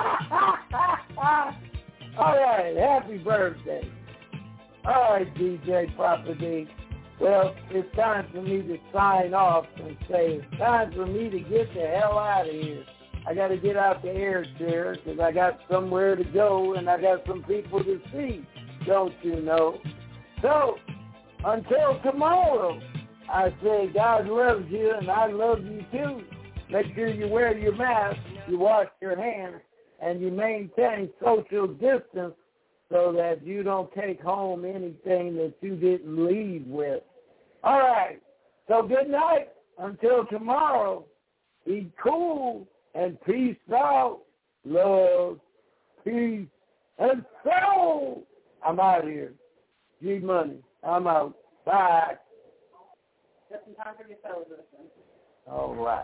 All right, happy birthday. All right, DJ Papa D. Well, it's time for me to sign off and say it's time for me to get the hell out of here. I got to get out the air chair because I got somewhere to go and I got some people to see, don't you know? So, until tomorrow, I say God loves you and I love you too. Make sure you wear your mask, you wash your hands, and you maintain social distance so that you don't take home anything that you didn't leave with. All right. So good night. Until tomorrow, be cool and peace out. Love, peace, and soul. I'm out of here. G-Money. I'm out. Bye. Just in time for your celebration. All right.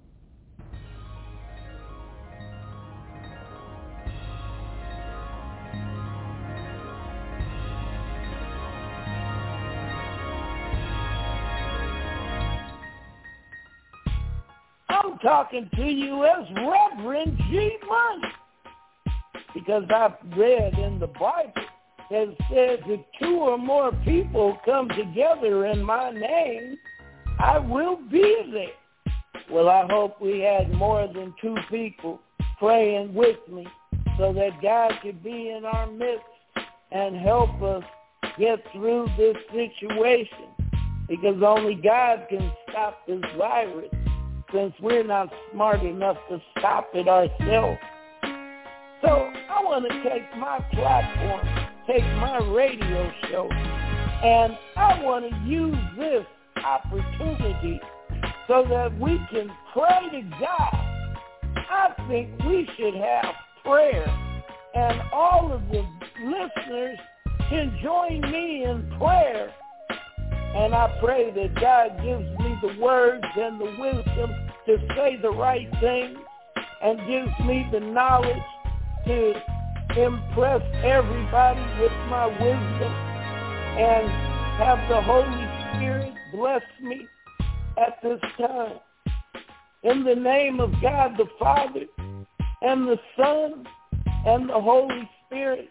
I'm talking to you as Reverend G-Money because I've read in the Bible that it says if 2 or more people come together in my name, I will be there. Well, I hope we had more than 2 people praying with me so that God could be in our midst and help us get through this situation because only God can stop this virus, since we're not smart enough to stop it ourselves. So I want to take my platform, take my radio show, and I want to use this opportunity so that we can pray to God. I think we should have prayer, and all of the listeners can join me in prayer. And I pray that God gives me the words and the wisdom to say the right things and gives me the knowledge to impress everybody with my wisdom and have the Holy Spirit bless me at this time. In the name of God the Father and the Son and the Holy Spirit,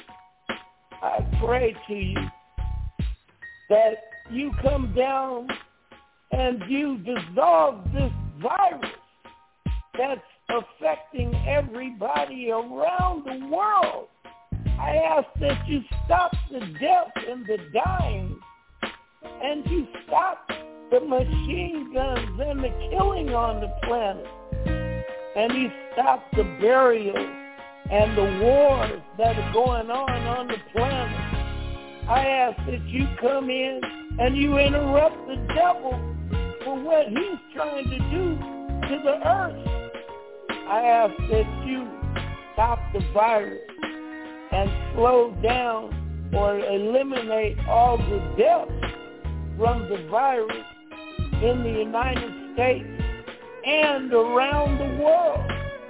I pray to you that you come down and you dissolve this virus that's affecting everybody around the world. I ask that you stop the death and the dying, and you stop the machine guns and the killing on the planet, and you stop the burial and the wars that are going on the planet. I ask that you come in and you interrupt the devil for what he's trying to do to the earth. I ask that you stop the virus and slow down or eliminate all the deaths from the virus in the United States and around the world.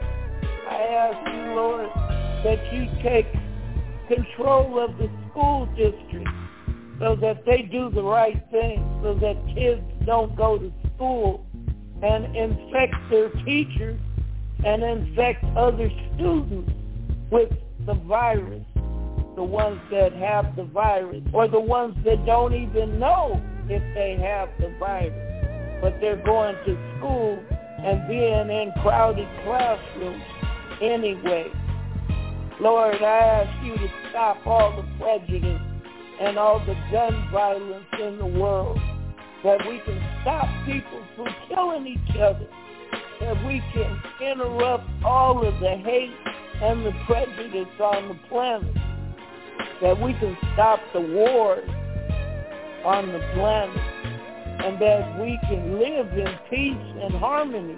I ask you, Lord, that you take control of the school district so that they do the right thing, so that kids don't go to school and infect their teachers and infect other students with the virus, the ones that have the virus, or the ones that don't even know if they have the virus, but they're going to school and being in crowded classrooms anyway. Lord, I ask you to stop all the prejudice and all the gun violence in the world, that we can stop people from killing each other, that we can interrupt all of the hate and the prejudice on the planet, that we can stop the wars on the planet, and that we can live in peace and harmony,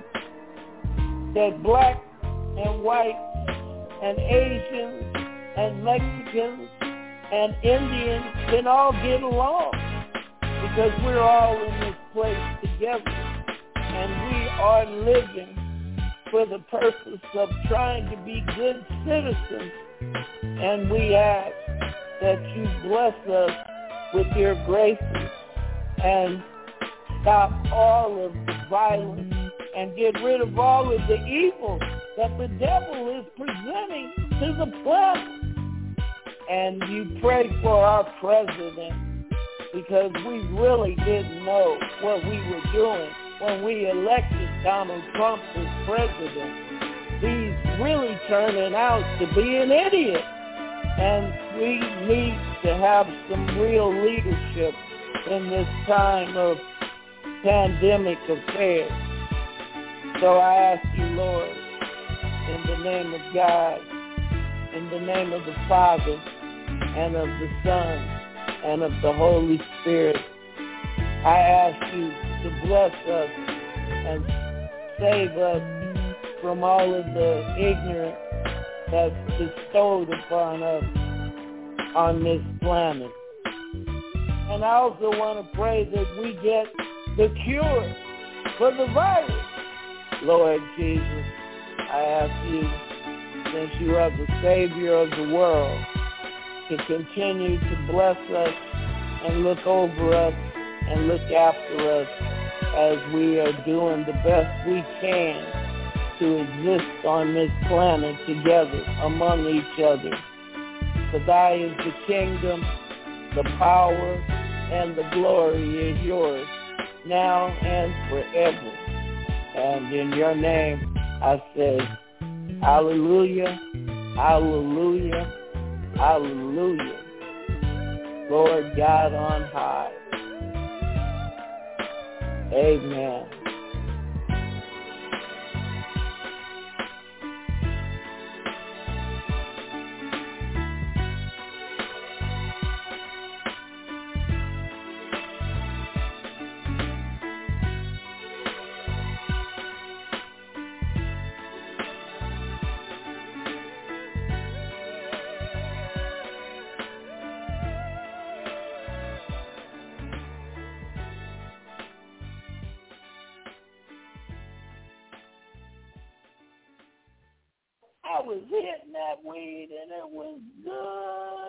that black and white and Asians and Mexicans and Indians can all get along, because we're all in this place together, and we are living for the purpose of trying to be good citizens. And we ask that you bless us with your graces and stop all of the violence and get rid of all of the evil that the devil is presenting to the planet. And you pray for our president, because we really didn't know what we were doing when we elected Donald Trump as president. He's really turning out to be an idiot. And we need to have some real leadership in this time of pandemic affairs. So I ask you, Lord, in the name of God, in the name of the Father, and of the Son, and of the Holy Spirit, I ask you to bless us and save us from all of the ignorance that's bestowed upon us on this planet. And I also want to pray that we get the cure for the virus. Lord Jesus, I ask you, since you are the Savior of the world, to continue to bless us and look over us and look after us as we are doing the best we can to exist on this planet together among each other. For thy is the kingdom, the power, and the glory is yours, now and forever. And in your name I say, hallelujah, hallelujah, hallelujah. Lord God on high. Amen. I was hitting that weed and it was good.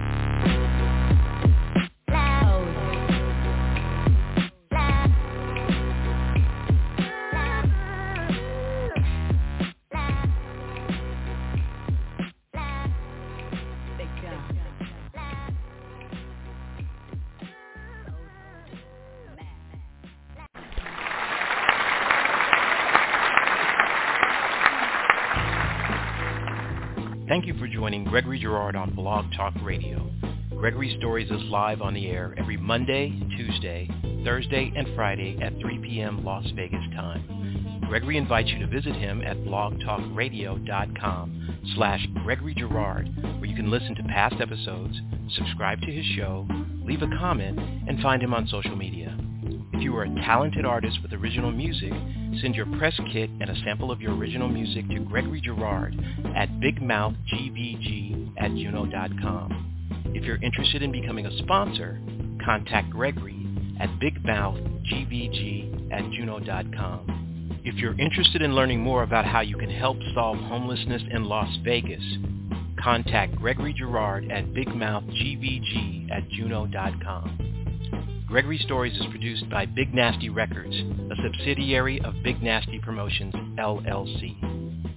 Thank you for joining Gregory Girard on Blog Talk Radio. Gregory Stories is live on the air every Monday, Tuesday, Thursday, and Friday at 3 p.m. Las Vegas time. Gregory invites you to visit him at blogtalkradio.com/Gregory Girard, where you can listen to past episodes, subscribe to his show, leave a comment, and find him on social media. If you are a talented artist with original music, send your press kit and a sample of your original music to Gregory Girard at bigmouthgbg@juno.com. If you're interested in becoming a sponsor, contact Gregory at bigmouthgbg@juno.com. If you're interested in learning more about how you can help solve homelessness in Las Vegas, contact Gregory Girard at bigmouthgbg@juno.com. Gregory Stories is produced by Big Nasty Records, a subsidiary of Big Nasty Promotions, LLC.